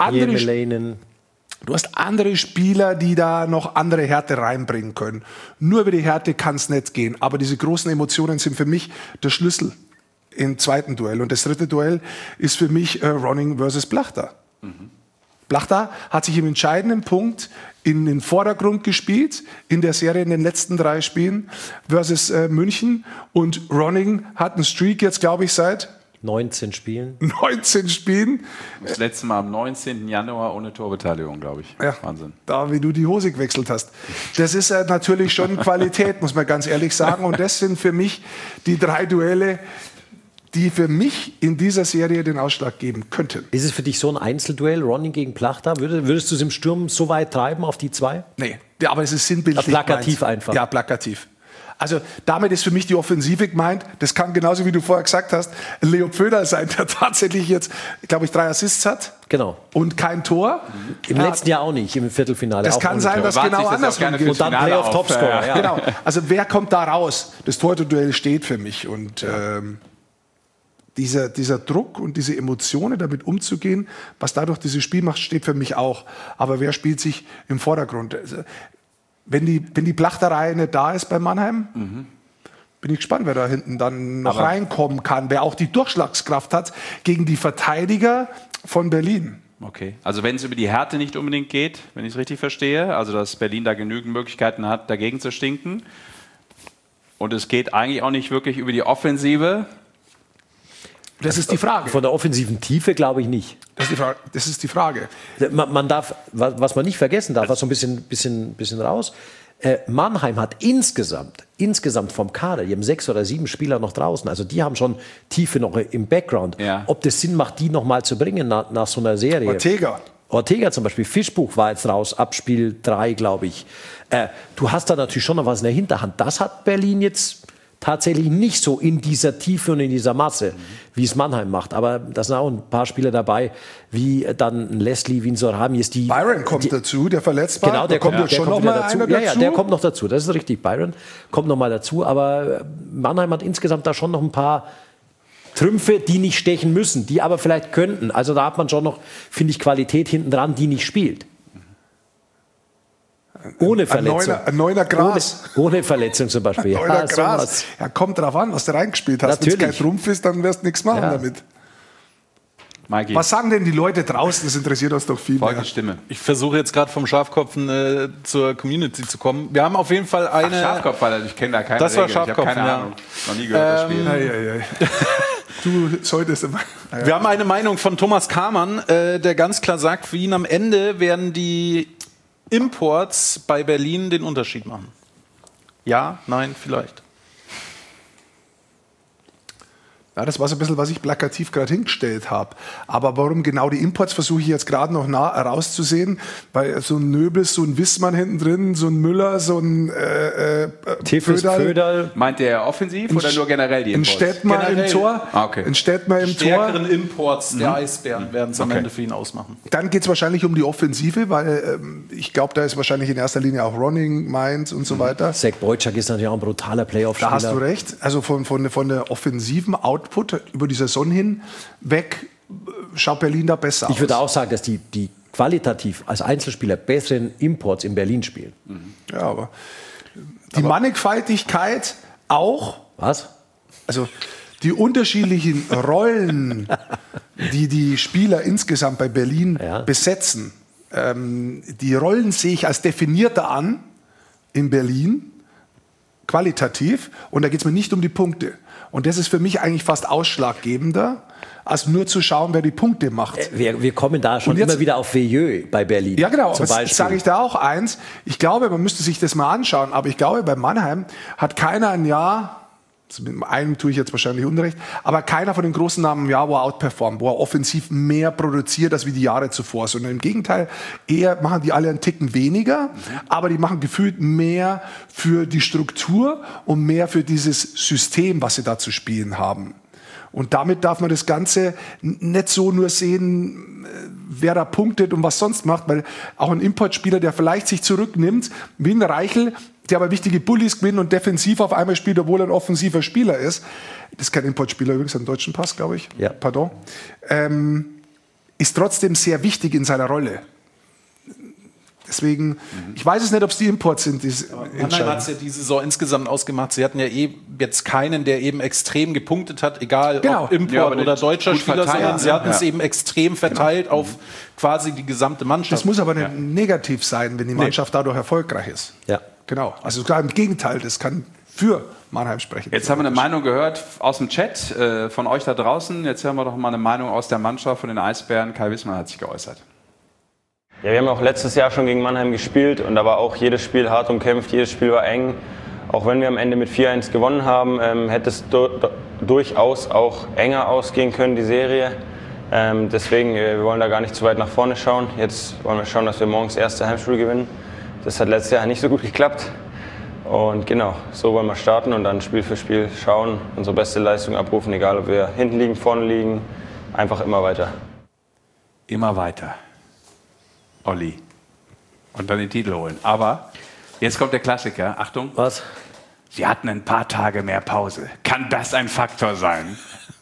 Speaker 3: andere Spieler, die da noch andere Härte reinbringen können. Nur über die Härte kann es nicht gehen. Aber diese großen Emotionen sind für mich der Schlüssel im zweiten Duell. Und das 3. Duell ist für mich Ronning versus Blachter. Blachter hat sich im entscheidenden Punkt in den Vordergrund gespielt in der Serie in den letzten 3 Spielen versus München. Und Ronning hat einen Streak jetzt, glaube ich, seit
Speaker 4: 19 Spielen.
Speaker 3: 19 Spielen.
Speaker 1: Das letzte Mal am 19. Januar ohne Torbeteiligung, glaube ich.
Speaker 3: Ja,
Speaker 1: Wahnsinn.
Speaker 3: Da, wie du die Hose gewechselt hast. Das ist natürlich schon Qualität, muss man ganz ehrlich sagen. Und das sind für mich die 3 Duelle, die für mich in dieser Serie den Ausschlag geben könnten.
Speaker 4: Ist es für dich so ein Einzelduell, Ronning gegen Plachter? Würdest du es im Sturm so weit treiben auf die 2?
Speaker 3: Nee, aber es ist sinnbildlich.
Speaker 4: Plakativ
Speaker 3: gemeint.
Speaker 4: einfach.
Speaker 3: Ja, plakativ. Also damit ist für mich die Offensive gemeint. Das kann genauso, wie du vorher gesagt hast, Leo Pföderl sein, der tatsächlich jetzt, glaube ich, 3 Assists hat.
Speaker 4: Genau.
Speaker 3: Und kein Tor.
Speaker 4: Im letzten Jahr auch nicht, im Viertelfinale.
Speaker 3: Das
Speaker 4: auch
Speaker 3: kann sein, dass genau andersrum geht.
Speaker 4: Und dann Playoff-Topscorer. Ja.
Speaker 3: Genau. Also wer kommt da raus? Das Torhüter-Duell steht für mich. Und dieser Druck und diese Emotionen, damit umzugehen, was dadurch dieses Spiel macht, steht für mich auch. Aber wer spielt sich im Vordergrund? Also, wenn die Plachterei nicht da ist bei Mannheim, bin ich gespannt, wer da hinten dann noch reinkommen kann, wer auch die Durchschlagskraft hat gegen die Verteidiger von Berlin.
Speaker 1: Okay, also wenn es über die Härte nicht unbedingt geht, wenn ich es richtig verstehe, also dass Berlin da genügend Möglichkeiten hat, dagegen zu stinken, und es geht eigentlich auch nicht wirklich über die Offensive.
Speaker 3: Das ist die Frage.
Speaker 4: Von der offensiven Tiefe glaube ich nicht.
Speaker 3: Das ist die Frage.
Speaker 4: Man darf, was man nicht vergessen darf, was so ein bisschen raus, Mannheim hat insgesamt vom Kader, die haben 6 oder 7 Spieler noch draußen, also die haben schon Tiefe noch im Background.
Speaker 1: Ja.
Speaker 4: Ob das Sinn macht, die noch mal zu bringen nach so einer Serie. Ortega zum Beispiel, Fischbuch war jetzt raus, ab Spiel 3, glaube ich. Du hast da natürlich schon noch was in der Hinterhand. Das hat Berlin jetzt tatsächlich nicht so in dieser Tiefe und in dieser Masse, wie es Mannheim macht. Aber da sind auch ein paar Spieler dabei, wie dann Leslie, wie ein Sorhami.
Speaker 3: Byron kommt dazu, der verletzt war.
Speaker 4: Genau, der kommt noch mal dazu. Ja, der kommt noch dazu. Das ist richtig. Byron kommt noch mal dazu. Aber Mannheim hat insgesamt da schon noch ein paar Trümpfe, die nicht stechen müssen, die aber vielleicht könnten. Also da hat man schon noch, finde ich, Qualität hinten dran, die nicht spielt. Ohne Verletzung.
Speaker 3: Ein neuner Gras.
Speaker 4: Ohne Verletzung zum Beispiel.
Speaker 3: Neuner Gras. Ja, kommt drauf an, was du reingespielt hast. Wenn es kein Trumpf ist, dann wirst du nichts machen damit.
Speaker 1: Mikey.
Speaker 3: Was sagen denn die Leute draußen? Das interessiert uns doch viel mehr.
Speaker 1: Stimme.
Speaker 2: Ich versuche jetzt gerade vom Schafkopfen zur Community zu kommen. Wir haben auf jeden Fall eine...
Speaker 1: Schafkopf, weil ich kenne da keine
Speaker 2: Das war
Speaker 1: Regeln.
Speaker 2: Schafkopf,
Speaker 1: ich habe keine Ahnung. Noch nie gehört das Spiel.
Speaker 3: Du solltest immer...
Speaker 2: Wir haben eine Meinung von Thomas Kamann, der ganz klar sagt, für ihn am Ende werden die Imports bei Berlin den Unterschied machen. Ja, nein, vielleicht.
Speaker 3: Ja, das war so ein bisschen, was ich plakativ gerade hingestellt habe. Aber warum genau die Imports, versuche ich jetzt gerade noch herauszusehen. Weil so ein Nöbels, so ein Wissmann hinten drin, so ein Müller, so ein
Speaker 4: Föderl.
Speaker 1: Meint der offensiv oder nur generell die Imports?
Speaker 3: Ein Stettmer im Tor.
Speaker 1: Okay.
Speaker 3: Ein Stettmer im
Speaker 2: Stärkeren
Speaker 3: Tor.
Speaker 2: Imports der Eisbären werden es am Ende für ihn ausmachen.
Speaker 3: Dann geht es wahrscheinlich um die Offensive, weil ich glaube, da ist wahrscheinlich in erster Linie auch Ronning, Mainz und so weiter.
Speaker 4: Zach Boyczak ist natürlich auch ein brutaler Playoff-Spieler.
Speaker 3: Da hast du recht. Also von der offensiven Output über die Saison hin weg schaut Berlin da besser aus.
Speaker 4: Ich würde auch sagen, dass die qualitativ als Einzelspieler besseren Imports in Berlin spielen.
Speaker 3: Ja, aber die Mannigfaltigkeit auch.
Speaker 4: Was?
Speaker 3: Also die unterschiedlichen Rollen, die die Spieler insgesamt bei Berlin besetzen, die Rollen sehe ich als definierter an in Berlin, qualitativ. Und da geht es mir nicht um die Punkte. Und das ist für mich eigentlich fast ausschlaggebender, als nur zu schauen, wer die Punkte macht.
Speaker 4: Wir kommen da schon immer wieder auf Veilleux bei Berlin.
Speaker 3: Ja, genau.
Speaker 4: Zum Beispiel.
Speaker 3: Sage ich da auch eins. Ich glaube, man müsste sich das mal anschauen. Aber ich glaube, bei Mannheim hat keiner ein Jahr, mit einem tue ich jetzt wahrscheinlich Unrecht, aber keiner von den großen Namen im Jahr, wo er outperformt, wo er offensiv mehr produziert als wie die Jahre zuvor. Sondern im Gegenteil, eher machen die alle einen Ticken weniger, aber die machen gefühlt mehr für die Struktur und mehr für dieses System, was sie da zu spielen haben. Und damit darf man das Ganze nicht so nur sehen, wer da punktet und was sonst macht, weil auch ein Importspieler, der vielleicht sich zurücknimmt, wie ein Reichel, der aber wichtige Bullies gewinnt und defensiv auf einmal spielt, obwohl er ein offensiver Spieler ist. Das ist kein Importspieler, übrigens einen deutschen Pass, glaube ich.
Speaker 4: Ja.
Speaker 3: Pardon. Ist trotzdem sehr wichtig in seiner Rolle. Deswegen, ich weiß es nicht, ob es die Imports sind, die
Speaker 2: Mannheim hat es ja diese Saison insgesamt ausgemacht. Sie hatten ja jetzt keinen, der eben extrem gepunktet hat, egal ob Import oder deutscher Spieler, sondern sie hatten es eben extrem verteilt auf quasi die gesamte Mannschaft.
Speaker 3: Das muss aber nicht negativ sein, wenn die Mannschaft dadurch erfolgreich ist.
Speaker 4: Ja.
Speaker 3: Genau, also sogar im Gegenteil, das kann für Mannheim sprechen.
Speaker 1: Jetzt haben wir eine Meinung gehört aus dem Chat von euch da draußen. Jetzt hören wir doch mal eine Meinung aus der Mannschaft von den Eisbären. Kai Wissmann hat sich geäußert.
Speaker 8: Ja, wir haben auch letztes Jahr schon gegen Mannheim gespielt und da war auch jedes Spiel hart umkämpft, jedes Spiel war eng. Auch wenn wir am Ende mit 4-1 gewonnen haben, hätte es durchaus auch enger ausgehen können, die Serie. Deswegen, wir wollen da gar nicht zu weit nach vorne schauen. Jetzt wollen wir schauen, dass wir morgen das erste Heimspiel gewinnen. Das hat letztes Jahr nicht so gut geklappt. Und genau, so wollen wir starten und dann Spiel für Spiel schauen, unsere beste Leistung abrufen, egal ob wir hinten liegen, vorne liegen, einfach immer weiter.
Speaker 1: Immer weiter. Olli. Und dann den Titel holen. Aber jetzt kommt der Klassiker. Achtung.
Speaker 4: Was?
Speaker 1: Sie hatten ein paar Tage mehr Pause. Kann das ein Faktor sein?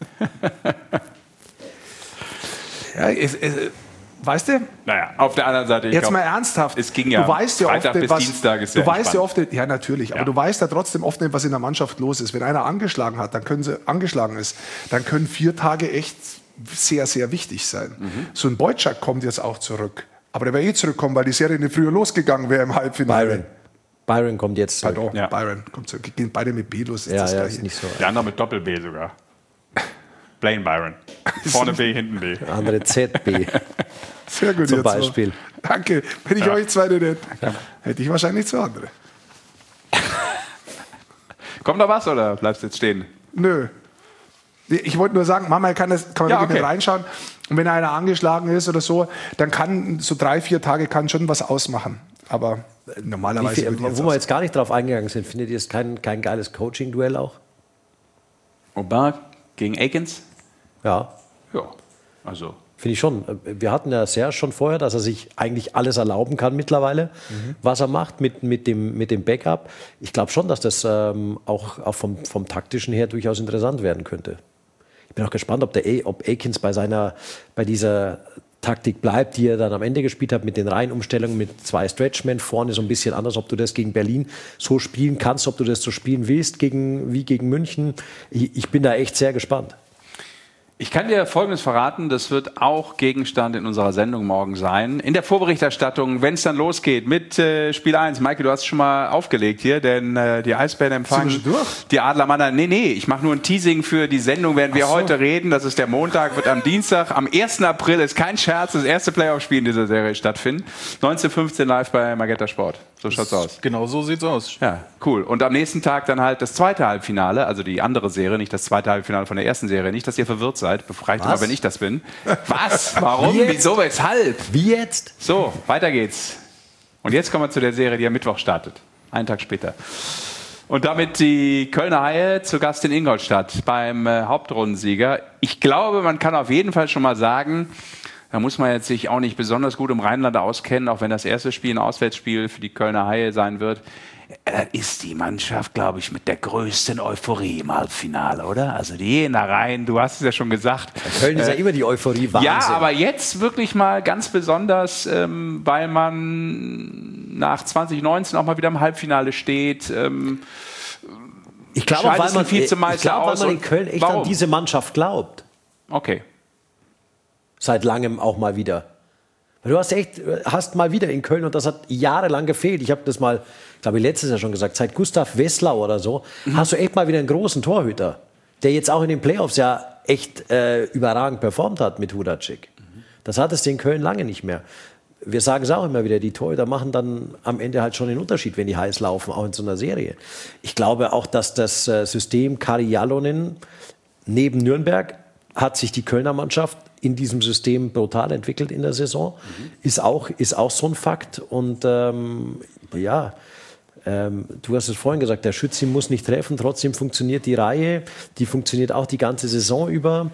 Speaker 3: Ja, weißt du?
Speaker 1: Naja, auf der anderen Seite.
Speaker 3: Jetzt mal ernsthaft.
Speaker 1: Es ging ja,
Speaker 3: du weißt ja
Speaker 1: Freitag
Speaker 3: oft,
Speaker 1: bis
Speaker 3: was,
Speaker 1: Dienstag ist
Speaker 3: du
Speaker 1: sehr
Speaker 3: weißt ja
Speaker 1: entspannt.
Speaker 3: oft, ja natürlich, aber du weißt ja trotzdem oft nicht, was in der Mannschaft los ist. Wenn einer angeschlagen ist, dann können 4 Tage echt sehr, sehr wichtig sein. So ein Boyczak kommt jetzt auch zurück. Aber der wäre zurückkommen, weil die Serie nicht früher losgegangen wäre im Halbfinale.
Speaker 4: Byron kommt jetzt zurück.
Speaker 3: Pardon, ja. Byron kommt zurück. Die gehen beide mit B los.
Speaker 4: Ist nicht so.
Speaker 1: Der andere mit Doppel-B sogar. Blaine Byron. Vorne B, hinten B.
Speaker 4: Der andere ZB.
Speaker 3: Sehr gut.
Speaker 4: Zum Beispiel.
Speaker 3: So. Danke. Wenn ich euch zwei nicht hätte, hätte ich wahrscheinlich zwei andere.
Speaker 1: Kommt noch was oder bleibst du jetzt stehen?
Speaker 3: Nö. Ich wollte nur sagen, Mama, kann man wirklich nicht reinschauen. Und wenn einer angeschlagen ist oder so, dann kann so 3-4 Tage kann schon was ausmachen. Aber normalerweise.
Speaker 4: Wo wir jetzt gar nicht drauf eingegangen sind, findet ihr es kein geiles Coaching-Duell auch?
Speaker 1: Aubin gegen Akins?
Speaker 4: Ja.
Speaker 1: Ja, also.
Speaker 4: Finde ich schon. Wir hatten ja Serge schon vorher, dass er sich eigentlich alles erlauben kann mittlerweile, was er macht mit dem Backup. Ich glaube schon, dass das auch vom Taktischen her durchaus interessant werden könnte. Ich bin auch gespannt, ob Akins bei dieser Taktik bleibt, die er dann am Ende gespielt hat, mit den Reihenumstellungen, mit 2 Stretchmen vorne so ein bisschen anders, ob du das gegen Berlin so spielen kannst, ob du das so spielen willst wie gegen München. Ich bin da echt sehr gespannt.
Speaker 1: Ich kann dir Folgendes verraten, das wird auch Gegenstand in unserer Sendung morgen sein. In der Vorberichterstattung, wenn es dann losgeht mit Spiel 1. Maike, du hast es schon mal aufgelegt hier, denn die Eisbären empfangen die Adler Mannheim. Nee, ich mache nur ein Teasing für die Sendung, während wir heute reden. Das ist der Montag, wird am Dienstag, am 1. April, ist kein Scherz, das erste Playoff-Spiel in dieser Serie stattfinden. 19:15 live bei Magenta Sport. So schaut's aus.
Speaker 2: Genau so sieht's aus.
Speaker 1: Ja, cool. Und am nächsten Tag dann halt das zweite Halbfinale, also die andere Serie, nicht das zweite Halbfinale von der ersten Serie. Nicht, dass ihr verwirrt seid. Befreit mal, wenn ich das bin. Was? Warum? Wieso? Weshalb?
Speaker 4: Wie jetzt?
Speaker 1: So, weiter geht's. Und jetzt kommen wir zu der Serie, die am Mittwoch startet. Einen Tag später. Und damit die Kölner Haie zu Gast in Ingolstadt beim Hauptrundensieger. Ich glaube, man kann auf jeden Fall schon mal sagen, Da muss man jetzt sich auch nicht besonders gut im Rheinland auskennen, auch wenn das erste Spiel ein Auswärtsspiel für die Kölner Haie sein wird. Ist die Mannschaft, glaube ich, mit der größten Euphorie im Halbfinale, oder? Also die gehen da rein, du hast es ja schon gesagt.
Speaker 4: Köln ist ja immer die Euphorie, Wahnsinn.
Speaker 1: Ja, aber jetzt wirklich mal ganz besonders, weil man nach 2019 auch mal wieder im Halbfinale steht.
Speaker 4: Ich glaube, weil man in Köln echt an diese Mannschaft glaubt.
Speaker 1: Okay.
Speaker 4: Seit langem auch mal wieder. Du hast mal wieder in Köln, und das hat jahrelang gefehlt. Ich habe das mal, glaube ich, letztes Jahr schon gesagt, seit Gustav Wesslau oder so, hast du echt mal wieder einen großen Torhüter, der jetzt auch in den Playoffs ja echt überragend performt hat mit Hudacek. Das hattest du in Köln lange nicht mehr. Wir sagen es auch immer wieder, die Torhüter machen dann am Ende halt schon den Unterschied, wenn die heiß laufen, auch in so einer Serie. Ich glaube auch, dass das System Kari Jalonen neben Nürnberg hat sich die Kölner Mannschaft in diesem System brutal entwickelt in der Saison. Ist auch so ein Fakt. Und du hast es vorhin gesagt, der Schütze muss nicht treffen, trotzdem funktioniert die Reihe, die funktioniert auch die ganze Saison über.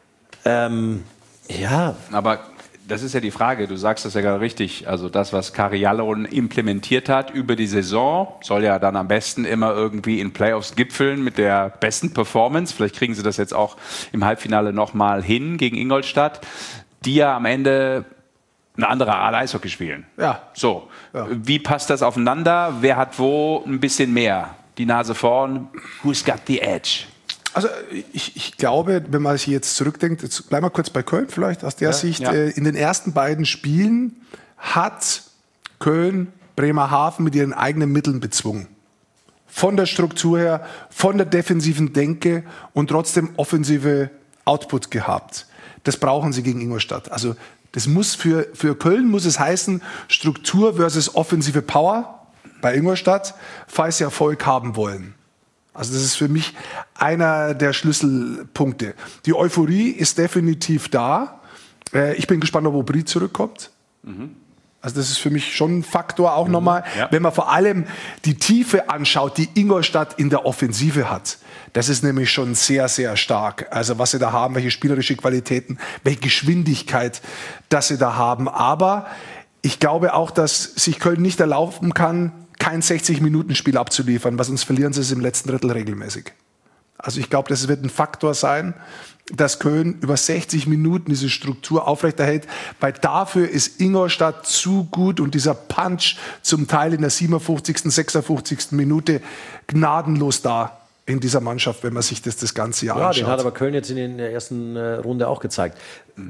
Speaker 1: Aber das ist ja die Frage, du sagst das ja gerade richtig, also das, was Kari Jalonen implementiert hat über die Saison, soll ja dann am besten immer irgendwie in Playoffs gipfeln mit der besten Performance. Vielleicht kriegen sie das jetzt auch im Halbfinale nochmal hin gegen Ingolstadt, die ja am Ende eine andere Art Eishockey spielen.
Speaker 3: Ja.
Speaker 1: So, wie passt das aufeinander? Wer hat wo ein bisschen mehr? Die Nase vorn, who's got the edge?
Speaker 3: Also ich glaube, wenn man sich jetzt zurückdenkt, jetzt bleiben wir kurz bei Köln vielleicht, aus der Sicht, in den ersten beiden Spielen hat Köln Bremerhaven mit ihren eigenen Mitteln bezwungen. Von der Struktur her, von der defensiven Denke und trotzdem offensive Output gehabt. Das brauchen sie gegen Ingolstadt. Also das muss für Köln muss es heißen, Struktur versus offensive Power bei Ingolstadt, falls sie Erfolg haben wollen. Also das ist für mich einer der Schlüsselpunkte. Die Euphorie ist definitiv da. Ich bin gespannt, ob Aubry zurückkommt. Also das ist für mich schon ein Faktor auch nochmal, wenn man vor allem die Tiefe anschaut, die Ingolstadt in der Offensive hat. Das ist nämlich schon sehr, sehr stark. Also was sie da haben, welche spielerische Qualitäten, welche Geschwindigkeit, dass sie da haben. Aber ich glaube auch, dass sich Köln nicht erlauben kann, kein 60-Minuten-Spiel abzuliefern, weil sonst verlieren sie es im letzten Drittel regelmäßig. Also ich glaube, das wird ein Faktor sein, dass Köln über 60 Minuten diese Struktur aufrechterhält, weil dafür ist Ingolstadt zu gut und dieser Punch zum Teil in der 57., 56. Minute gnadenlos da in dieser Mannschaft, wenn man sich das ganze Jahr anschaut.
Speaker 4: Den hat aber Köln jetzt in der ersten Runde auch gezeigt.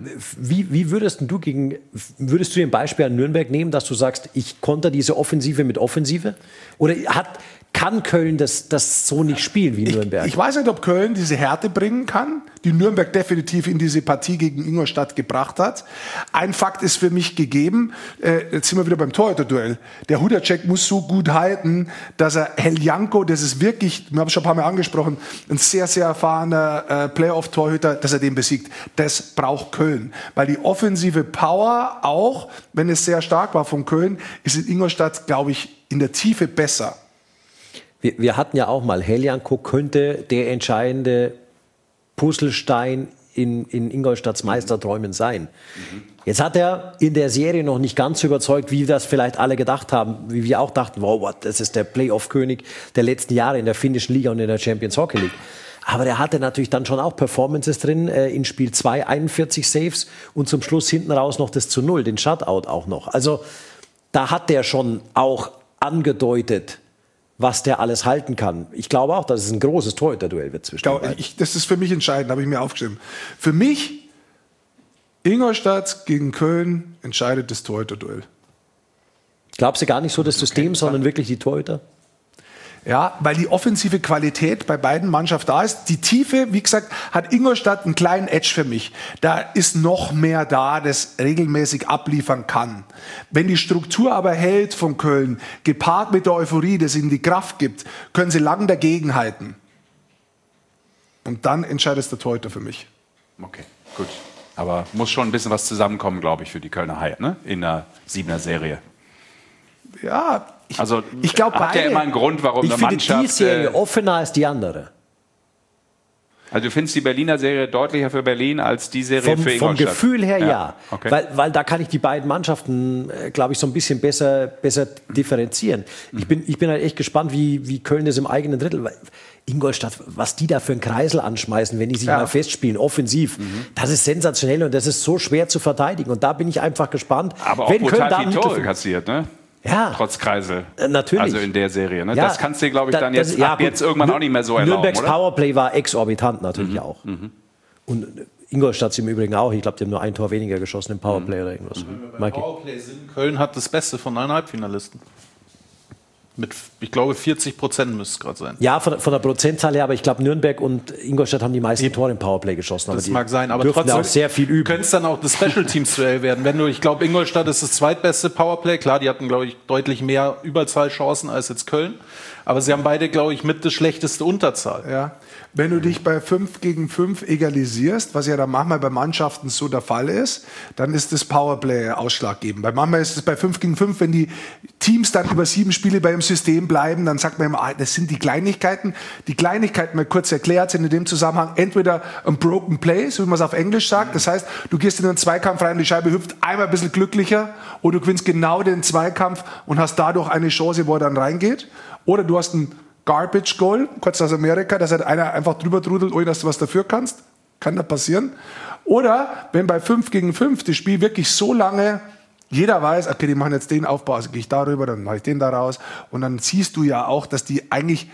Speaker 4: Wie würdest du ein Beispiel an Nürnberg nehmen, dass du sagst, ich konter diese Offensive mit Offensive? Oder kann Köln das so nicht spielen wie Nürnberg?
Speaker 3: Ich weiß nicht, ob Köln diese Härte bringen kann, die Nürnberg definitiv in diese Partie gegen Ingolstadt gebracht hat. Ein Fakt ist für mich gegeben, jetzt sind wir wieder beim Torhüter-Duell. Der Hudacek muss so gut halten, dass er Heljanko, das ist wirklich, wir haben es schon ein paar Mal angesprochen, ein sehr, sehr erfahrener Playoff-Torhüter, dass er den besiegt. Das braucht Köln. Weil die offensive Power, auch wenn es sehr stark war von Köln, ist in Ingolstadt, glaube ich, in der Tiefe besser.
Speaker 4: Wir hatten ja auch mal, Heljanko könnte der entscheidende Puzzlestein in Ingolstadts Meisterträumen sein. Jetzt hat er in der Serie noch nicht ganz so überzeugt, wie das vielleicht alle gedacht haben, wie wir auch dachten, wow, das ist der Playoff-König der letzten Jahre in der finnischen Liga und in der Champions Hockey League. Aber der hatte natürlich dann schon auch Performances drin, in Spiel 2 41 Saves und zum Schluss hinten raus noch das 0, den Shutout auch noch. Also da hat der schon auch angedeutet, was der alles halten kann. Ich glaube auch, dass es ein großes Torhüter-Duell wird zwischen den beiden.
Speaker 3: Das ist für mich entscheidend, habe ich mir aufgeschrieben. Für mich, Ingolstadt gegen Köln entscheidet das Torhüter-Duell.
Speaker 4: Glaubst du gar nicht so das System, sondern wirklich die Torhüter?
Speaker 3: Ja, weil die offensive Qualität bei beiden Mannschaften da ist. Die Tiefe, wie gesagt, hat Ingolstadt einen kleinen Edge für mich. Da ist noch mehr da, das regelmäßig abliefern kann. Wenn die Struktur aber hält von Köln, gepaart mit der Euphorie, das ihnen die Kraft gibt, können sie lang dagegenhalten. Und dann entscheidet es der Torhüter für mich.
Speaker 1: Okay, gut. Aber muss schon ein bisschen was zusammenkommen, glaube ich, für die Kölner Haie, ne? In der 7er-Serie.
Speaker 3: Ja,
Speaker 1: ich glaube, hat ja immer einen Grund, warum eine Mannschaft...
Speaker 4: Ich finde die Serie offener als die andere.
Speaker 1: Also du findest die Berliner Serie deutlicher für Berlin als die Serie für Ingolstadt?
Speaker 4: Vom Gefühl her ja.
Speaker 1: Okay.
Speaker 4: Weil da kann ich die beiden Mannschaften, glaube ich, so ein bisschen besser differenzieren. Ich bin halt echt gespannt, wie Köln das im eigenen Drittel... Ingolstadt, was die da für einen Kreisel anschmeißen, wenn die sich mal festspielen, offensiv, das ist sensationell und das ist so schwer zu verteidigen. Und da bin ich einfach gespannt.
Speaker 1: Aber auch brutal viele Tore kassiert, ne?
Speaker 4: Ja.
Speaker 1: Trotz Kreisel.
Speaker 4: Natürlich.
Speaker 1: Also in der Serie. Ne?
Speaker 4: Ja,
Speaker 1: das kannst du dir, glaube ich, dann jetzt irgendwann auch nicht mehr so erlauben,
Speaker 4: Nürnbergs
Speaker 1: oder?
Speaker 4: Powerplay war exorbitant natürlich auch. Und Ingolstadt im Übrigen auch. Ich glaube, die haben nur ein Tor weniger geschossen im Powerplay oder irgendwas.
Speaker 2: Beim Powerplay sind Köln hat das Beste von allen Halbfinalisten. Mit, ich glaube, 40% müsste es gerade sein.
Speaker 4: Ja, von der Prozentzahl her, aber ich glaube, Nürnberg und Ingolstadt haben die meisten Tore im Powerplay geschossen.
Speaker 2: Das mag sein, aber trotzdem
Speaker 4: auch sehr viel üben.
Speaker 2: Könnte es dann auch das Special Teams Duell werden. Ich glaube, Ingolstadt ist das zweitbeste Powerplay. Klar, die hatten, glaube ich, deutlich mehr Überzahlchancen als jetzt Köln. Aber sie haben beide, glaube ich, mit das schlechteste Unterzahl.
Speaker 3: Ja. Wenn du dich bei 5 gegen 5 egalisierst, was ja dann manchmal bei Mannschaften so der Fall ist, dann ist das Powerplay ausschlaggebend. Weil manchmal ist es bei 5 gegen 5, wenn die Teams dann über 7 Spiele bei dem System bleiben, dann sagt man immer, das sind die Kleinigkeiten. Die Kleinigkeiten, mal kurz erklärt, sind in dem Zusammenhang entweder ein Broken Play, so wie man es auf Englisch sagt. Das heißt, du gehst in einen Zweikampf rein, die Scheibe hüpft einmal ein bisschen glücklicher oder du gewinnst genau den Zweikampf und hast dadurch eine Chance, wo er dann reingeht. Oder du hast ein Garbage Goal, kurz aus Amerika, dass halt einer einfach drüber trudelt, ohne dass du was dafür kannst. Kann da passieren. Oder wenn bei 5 gegen 5 das Spiel wirklich so lange, jeder weiß, okay, die machen jetzt den Aufbau, also gehe ich darüber, dann mache ich den da raus. Und dann siehst du ja auch, dass die eigentlich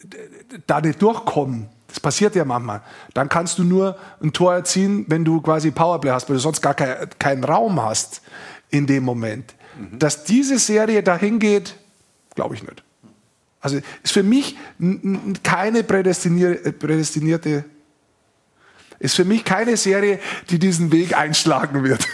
Speaker 3: da nicht durchkommen. Das passiert ja manchmal. Dann kannst du nur ein Tor erzielen, wenn du quasi Powerplay hast, weil du sonst gar keinen Raum hast in dem Moment. Dass diese Serie dahin geht, glaube ich nicht. Also ist für mich keine prädestinierte, ist für mich keine Serie, die diesen Weg einschlagen wird.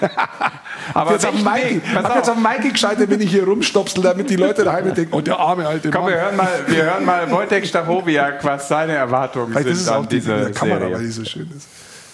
Speaker 3: Aber jetzt auf Mikey gescheitert, wenn ich hier rumstopsel, damit die Leute daheim denken, oh, der arme alte Mann.
Speaker 1: Komm, wir hören mal Wojtek Stachowiak, was seine Erwartungen
Speaker 3: vielleicht
Speaker 1: sind
Speaker 3: ist es auch
Speaker 1: an diese
Speaker 3: Kamera,
Speaker 1: Serie.
Speaker 3: weil die so schön ist.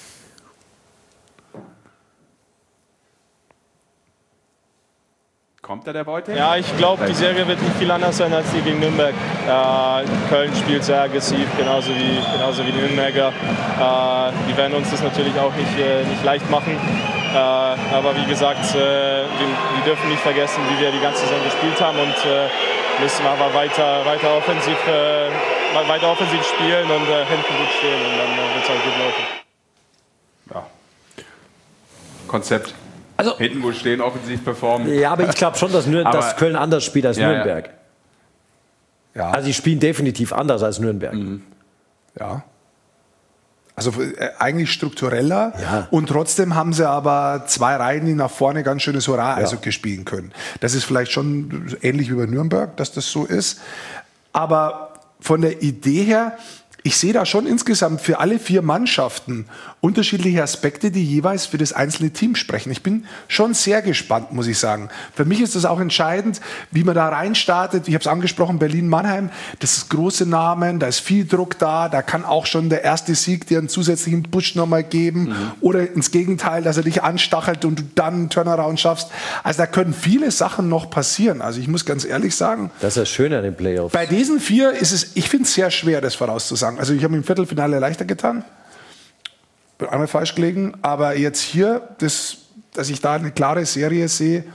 Speaker 1: Kommt da der Wojtek?
Speaker 9: Ja, ich glaube, die Serie wird nicht viel anders sein als die gegen Nürnberg. Köln spielt sehr aggressiv, genauso wie die Nürnberger. Die werden uns das natürlich auch nicht leicht machen. Aber wie gesagt, wir dürfen nicht vergessen, wie wir die ganze Saison gespielt haben und müssen aber weiter offensiv spielen und hinten gut stehen und dann wird es auch gut laufen.
Speaker 1: Ja. Konzept.
Speaker 4: Also,
Speaker 1: hinten gut stehen, offensiv performen.
Speaker 4: Ja, aber ich glaube schon, dass Köln anders spielt als Nürnberg.
Speaker 3: Ja.
Speaker 4: Also die spielen definitiv anders als Nürnberg.
Speaker 3: Ja. Also eigentlich struktureller und trotzdem haben sie aber 2 Reihen, die nach vorne ganz schönes Hurra-Eishockey spielen können. Das ist vielleicht schon ähnlich wie bei Nürnberg, dass das so ist. Aber von der Idee her, ich sehe da schon insgesamt für alle 4 Mannschaften unterschiedliche Aspekte, die jeweils für das einzelne Team sprechen. Ich bin schon sehr gespannt, muss ich sagen. Für mich ist das auch entscheidend, wie man da reinstartet. Ich habe es angesprochen, Berlin-Mannheim, das ist große Namen, da ist viel Druck da kann auch schon der erste Sieg dir einen zusätzlichen Push nochmal geben oder ins Gegenteil, dass er dich anstachelt und du dann einen Turnaround schaffst. Also da können viele Sachen noch passieren. Also ich muss ganz ehrlich sagen,
Speaker 4: das ist das Schöne an den Playoffs.
Speaker 3: Bei diesen 4 ist es, ich finde es sehr schwer, das vorauszusagen. Also ich habe im Viertelfinale leichter getan. Bin einmal falsch gelegen. Aber jetzt hier, dass ich da eine klare Serie sehe.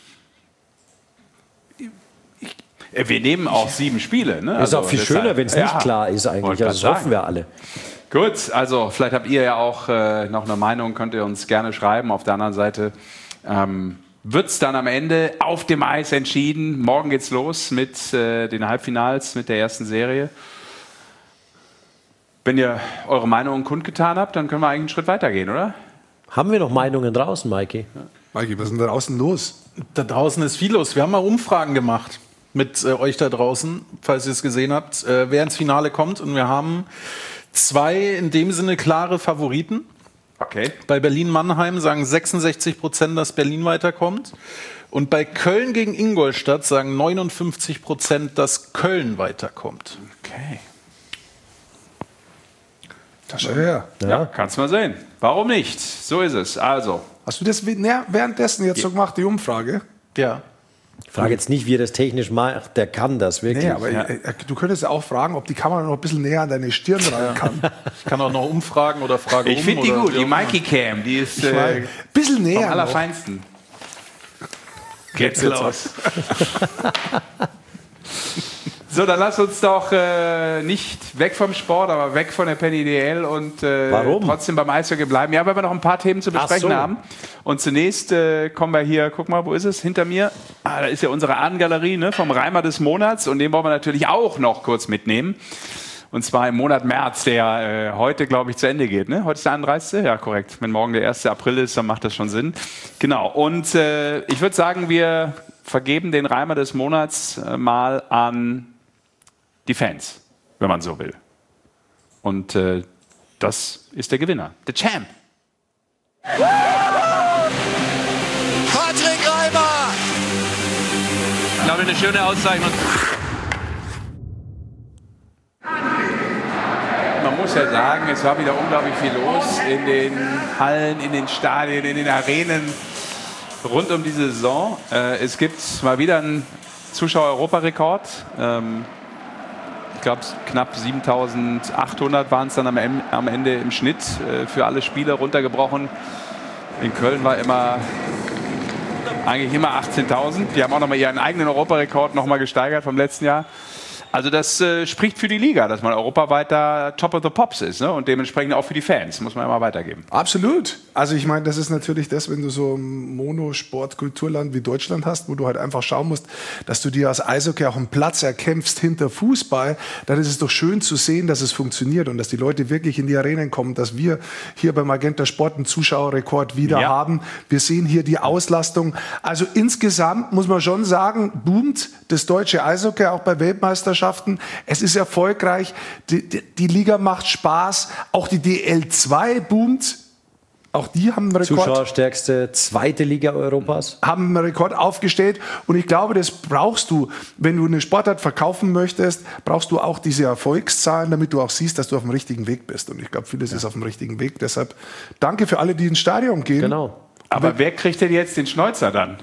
Speaker 1: Wir nehmen auch 7 Spiele. Ne?
Speaker 4: Ist auch viel schöner, wenn es nicht klar ist eigentlich. Also das hoffen wir alle.
Speaker 1: Gut, also vielleicht habt ihr ja auch noch eine Meinung, könnt ihr uns gerne schreiben. Auf der anderen Seite wird es dann am Ende auf dem Eis entschieden. Morgen geht's los mit den Halbfinals, mit der ersten Serie. Wenn ihr eure Meinungen kundgetan habt, dann können wir eigentlich einen Schritt weitergehen, oder?
Speaker 4: Haben wir noch Meinungen draußen, Maiki?
Speaker 3: Maiki, was ist denn da draußen los?
Speaker 2: Da draußen ist viel los. Wir haben mal Umfragen gemacht mit euch da draußen, falls ihr es gesehen habt, wer ins Finale kommt. Und wir haben 2 in dem Sinne klare Favoriten.
Speaker 1: Okay.
Speaker 2: Bei Berlin-Mannheim sagen 66%, dass Berlin weiterkommt. Und bei Köln gegen Ingolstadt sagen 59%, dass Köln weiterkommt.
Speaker 1: Okay.
Speaker 3: Das ist ja.
Speaker 1: Ja, kannst mal sehen. Warum nicht? So ist es. Also.
Speaker 3: Hast du das währenddessen jetzt so gemacht, die Umfrage?
Speaker 2: Ja.
Speaker 4: frage jetzt nicht, wie er das technisch macht, der kann das wirklich.
Speaker 3: Nee, aber du könntest auch fragen, ob die Kamera noch ein bisschen näher an deine Stirn rein kann.
Speaker 2: Ich kann auch noch umfragen oder fragen.
Speaker 1: Ich finde die gut, die Mikey Cam, die ist
Speaker 3: ein bisschen näher.
Speaker 1: Vom Allerfeinsten. Geht's los. So, dann lass uns doch nicht weg vom Sport, aber weg von der Penny DL und trotzdem beim Eishockey bleiben. Ja, weil wir noch ein paar Themen zu besprechen haben. Und zunächst kommen wir hier, guck mal, wo ist es? Hinter mir. Da ist ja unsere Ahnengalerie, ne, vom Reimer des Monats. Und den wollen wir natürlich auch noch kurz mitnehmen. Und zwar im Monat März, der heute, glaube ich, zu Ende geht. Ne? Heute ist der 31. Ja, korrekt. Wenn morgen der 1. April ist, dann macht das schon Sinn. Genau. Und ich würde sagen, wir vergeben den Reimer des Monats mal an die Fans, wenn man so will. Und das ist der Gewinner, der Champ.
Speaker 10: Patrick Reimer!
Speaker 1: Ich glaube, eine schöne Auszeichnung. Man muss ja sagen, es war wieder unglaublich viel los in den Hallen, in den Stadien, in den Arenen rund um diese Saison. Es gibt mal wieder einen Zuschauer-Europarekord. Ich glaube, knapp 7.800 waren es dann am Ende im Schnitt für alle Spiele runtergebrochen. In Köln war eigentlich immer 18.000. Die haben auch nochmal ihren eigenen Europarekord nochmal gesteigert vom letzten Jahr. Also das spricht für die Liga, dass man europaweit da Top of the Pops ist, ne? Und dementsprechend auch für die Fans, muss man immer weitergeben.
Speaker 3: Absolut. Also ich meine, das ist natürlich das, wenn du so ein Monosport-Kulturland wie Deutschland hast, wo du halt einfach schauen musst, dass du dir als Eishockey auch einen Platz erkämpfst hinter Fußball, dann ist es doch schön zu sehen, dass es funktioniert und dass die Leute wirklich in die Arenen kommen, dass wir hier beim Magenta Sport einen Zuschauerrekord wieder haben. Wir sehen hier die Auslastung. Also insgesamt muss man schon sagen, boomt das deutsche Eishockey auch bei Weltmeisterschaften. Es ist erfolgreich, die Liga macht Spaß, auch die DL2 boomt. Auch die haben einen Rekord.
Speaker 4: Zuschauerstärkste zweite Liga Europas.
Speaker 3: Haben einen Rekord aufgestellt. Und ich glaube, das brauchst du, wenn du eine Sportart verkaufen möchtest, brauchst du auch diese Erfolgszahlen, damit du auch siehst, dass du auf dem richtigen Weg bist. Und ich glaube, vieles ist auf dem richtigen Weg. Deshalb danke für alle, die ins Stadion gehen.
Speaker 4: Genau.
Speaker 1: Aber wer kriegt denn jetzt den Schnäuzer dann?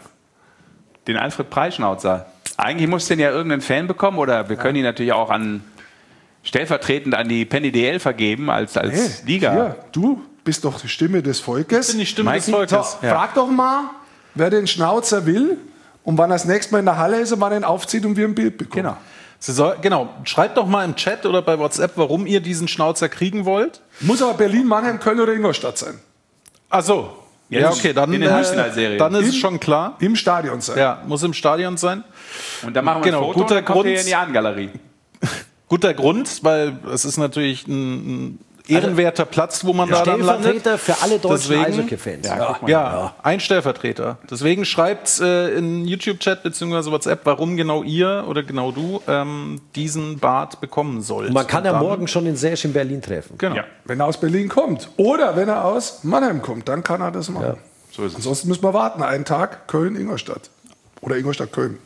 Speaker 1: Den Alfred Preis-Schnauzer? Eigentlich muss den ja irgendein Fan bekommen, oder wir können ihn natürlich auch stellvertretend an die Penny DL vergeben als Liga.
Speaker 3: Hier, du bist doch die Stimme des Volkes.
Speaker 2: Ich bin die Stimme des Volkes.
Speaker 3: Frag doch mal, wer den Schnauzer will und wann er das nächste Mal in der Halle ist und wann er ihn aufzieht und wir ein Bild bekommen.
Speaker 2: Genau. Schreibt doch mal im Chat oder bei WhatsApp, warum ihr diesen Schnauzer kriegen wollt.
Speaker 3: Muss aber Berlin, Mannheim, Köln oder Ingolstadt sein.
Speaker 2: Ach so. Ja, okay, dann ist es schon klar.
Speaker 3: Im Stadion sein.
Speaker 2: Ja, muss im Stadion sein.
Speaker 1: Und dann machen wir ein Foto und dann kommt ihr in die Ahnengalerie.
Speaker 2: Guter Grund, weil es ist natürlich ein ehrenwerter Platz, wo man da dann landet.
Speaker 4: Stellvertreter für alle deutschen Eishockey-Fans.
Speaker 2: Ja, ein Stellvertreter. Deswegen schreibt in YouTube-Chat bzw. WhatsApp, warum genau ihr oder genau du diesen Bart bekommen sollt.
Speaker 4: Man kann ja morgen schon in Seesch in Berlin treffen.
Speaker 3: Genau. Ja. Wenn er aus Berlin kommt oder wenn er aus Mannheim kommt, dann kann er das machen.
Speaker 4: Ja.
Speaker 1: So ist es.
Speaker 3: Ansonsten müssen wir warten, einen Tag Köln-Ingolstadt oder Ingolstadt-Köln.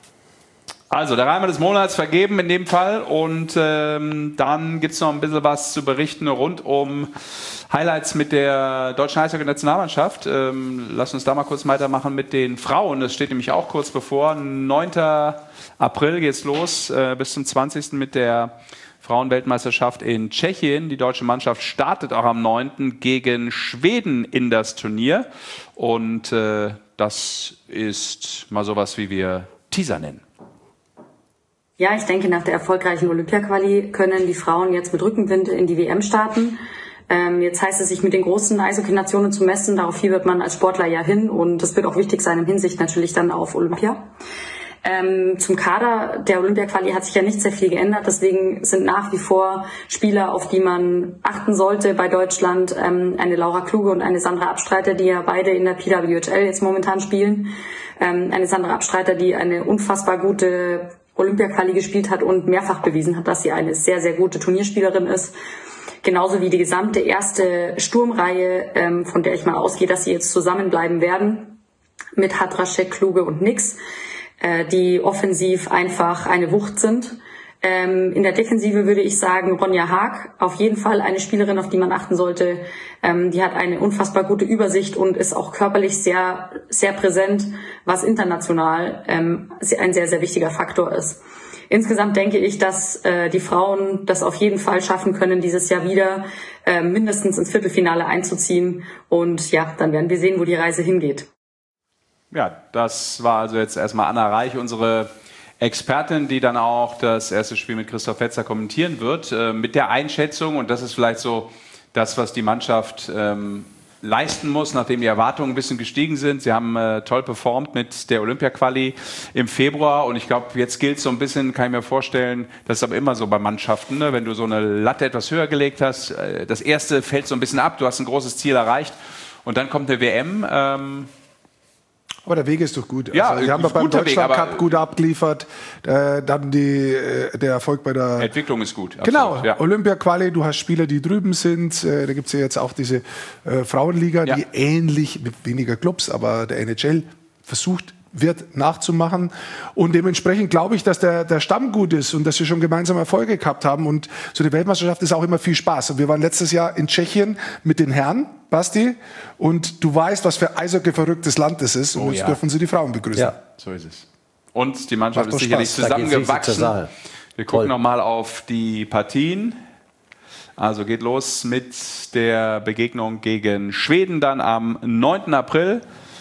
Speaker 1: Also, der Reimer des Monats vergeben in dem Fall. Und dann gibt es noch ein bisschen was zu berichten rund um Highlights mit der deutschen Eishockey-Nationalmannschaft. Lass uns da mal kurz weitermachen mit den Frauen. Das steht nämlich auch kurz bevor. 9. April geht's los, bis zum 20. mit der Frauenweltmeisterschaft in Tschechien. Die deutsche Mannschaft startet auch am 9. gegen Schweden in das Turnier. Und das ist mal sowas, wie wir Teaser nennen.
Speaker 11: Ja, ich denke, nach der erfolgreichen Olympia-Quali können die Frauen jetzt mit Rückenwind in die WM starten. Jetzt heißt es, sich mit den großen Eishockey-Nationen zu messen. Darauf fiebert man als Sportler ja hin und das wird auch wichtig sein in Hinsicht natürlich dann auf Olympia. Zum Kader der Olympia-Quali hat sich ja nicht sehr viel geändert. Deswegen sind nach wie vor Spieler, auf die man achten sollte bei Deutschland, eine Laura Kluge und eine Sandra Abstreiter, die ja beide in der PWHL jetzt momentan spielen. Eine Sandra Abstreiter, die eine unfassbar gute Olympia-Quali gespielt hat und mehrfach bewiesen hat, dass sie eine sehr, sehr gute Turnierspielerin ist. Genauso wie die gesamte erste Sturmreihe, von der ich mal ausgehe, dass sie jetzt zusammenbleiben werden, mit Hadraschek, Kluge und Nix, die offensiv einfach eine Wucht sind. In der Defensive würde ich sagen, Ronja Haag, auf jeden Fall eine Spielerin, auf die man achten sollte. Die hat eine unfassbar gute Übersicht und ist auch körperlich sehr, sehr präsent, was international ein sehr, sehr wichtiger Faktor ist. Insgesamt denke ich, dass die Frauen das auf jeden Fall schaffen können, dieses Jahr wieder mindestens ins Viertelfinale einzuziehen. Und ja, dann werden wir sehen, wo die Reise hingeht.
Speaker 1: Ja, das war also jetzt erstmal Anna Reich, unsere Expertin, die dann auch das erste Spiel mit Christoph Fetzer kommentieren wird, mit der Einschätzung, und das ist vielleicht so das, was die Mannschaft leisten muss, nachdem die Erwartungen ein bisschen gestiegen sind. Sie haben toll performt mit der Olympia-Quali im Februar, und ich glaube, jetzt gilt es so ein bisschen, kann ich mir vorstellen, das ist aber immer so bei Mannschaften, ne? Wenn du so eine Latte etwas höher gelegt hast, das erste fällt so ein bisschen ab, du hast ein großes Ziel erreicht und dann kommt eine WM.
Speaker 3: Aber der Weg ist doch gut.
Speaker 1: Ja,
Speaker 3: also, wir haben beim Deutschland Cup gut abgeliefert. Dann der Erfolg bei der
Speaker 1: Entwicklung ist gut.
Speaker 3: Genau,
Speaker 1: absolut, ja.
Speaker 3: Olympia-Quali, du hast Spieler, die drüben sind. Da gibt es ja jetzt auch diese Frauenliga, die ähnlich, mit weniger Clubs, aber der NHL versucht wird nachzumachen. Und dementsprechend glaube ich, dass der Stamm gut ist und dass wir schon gemeinsam Erfolge gehabt haben. Und so die Weltmeisterschaft ist auch immer viel Spaß. Und wir waren letztes Jahr in Tschechien mit den Herren, Basti. Und du weißt, was für Eishockey-verrücktes Land das ist. Und jetzt dürfen sie die Frauen begrüßen.
Speaker 1: Ja, so ist es. Und die Mannschaft ist sicherlich zusammengewachsen. Wir gucken nochmal auf die Partien. Also geht los mit der Begegnung gegen Schweden dann am 9. April.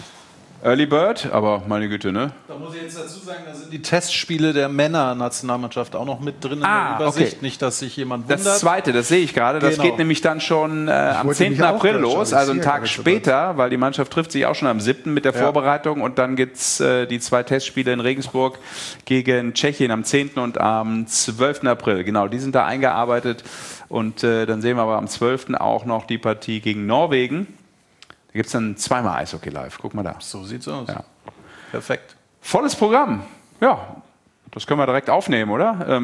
Speaker 1: Early Bird, aber meine Güte, ne?
Speaker 2: Da muss ich jetzt dazu sagen, da sind die Testspiele der Männer-Nationalmannschaft auch noch mit drin in der Übersicht. Okay. Nicht, dass sich jemand wundert.
Speaker 1: Das zweite, das sehe ich gerade. Das geht nämlich dann schon am 10. April los, also einen Tag später, weil die Mannschaft trifft sich auch schon am 7. mit der Vorbereitung. Und dann gibt es die 2 Testspiele in Regensburg gegen Tschechien am 10. und am 12. April. Genau, die sind da eingearbeitet. Und dann sehen wir aber am 12. auch noch die Partie gegen Norwegen. Da gibt es dann zweimal Eishockey live. Guck mal da.
Speaker 2: So sieht's aus.
Speaker 1: Ja.
Speaker 2: Perfekt.
Speaker 1: Volles Programm. Ja, das können wir direkt aufnehmen, oder?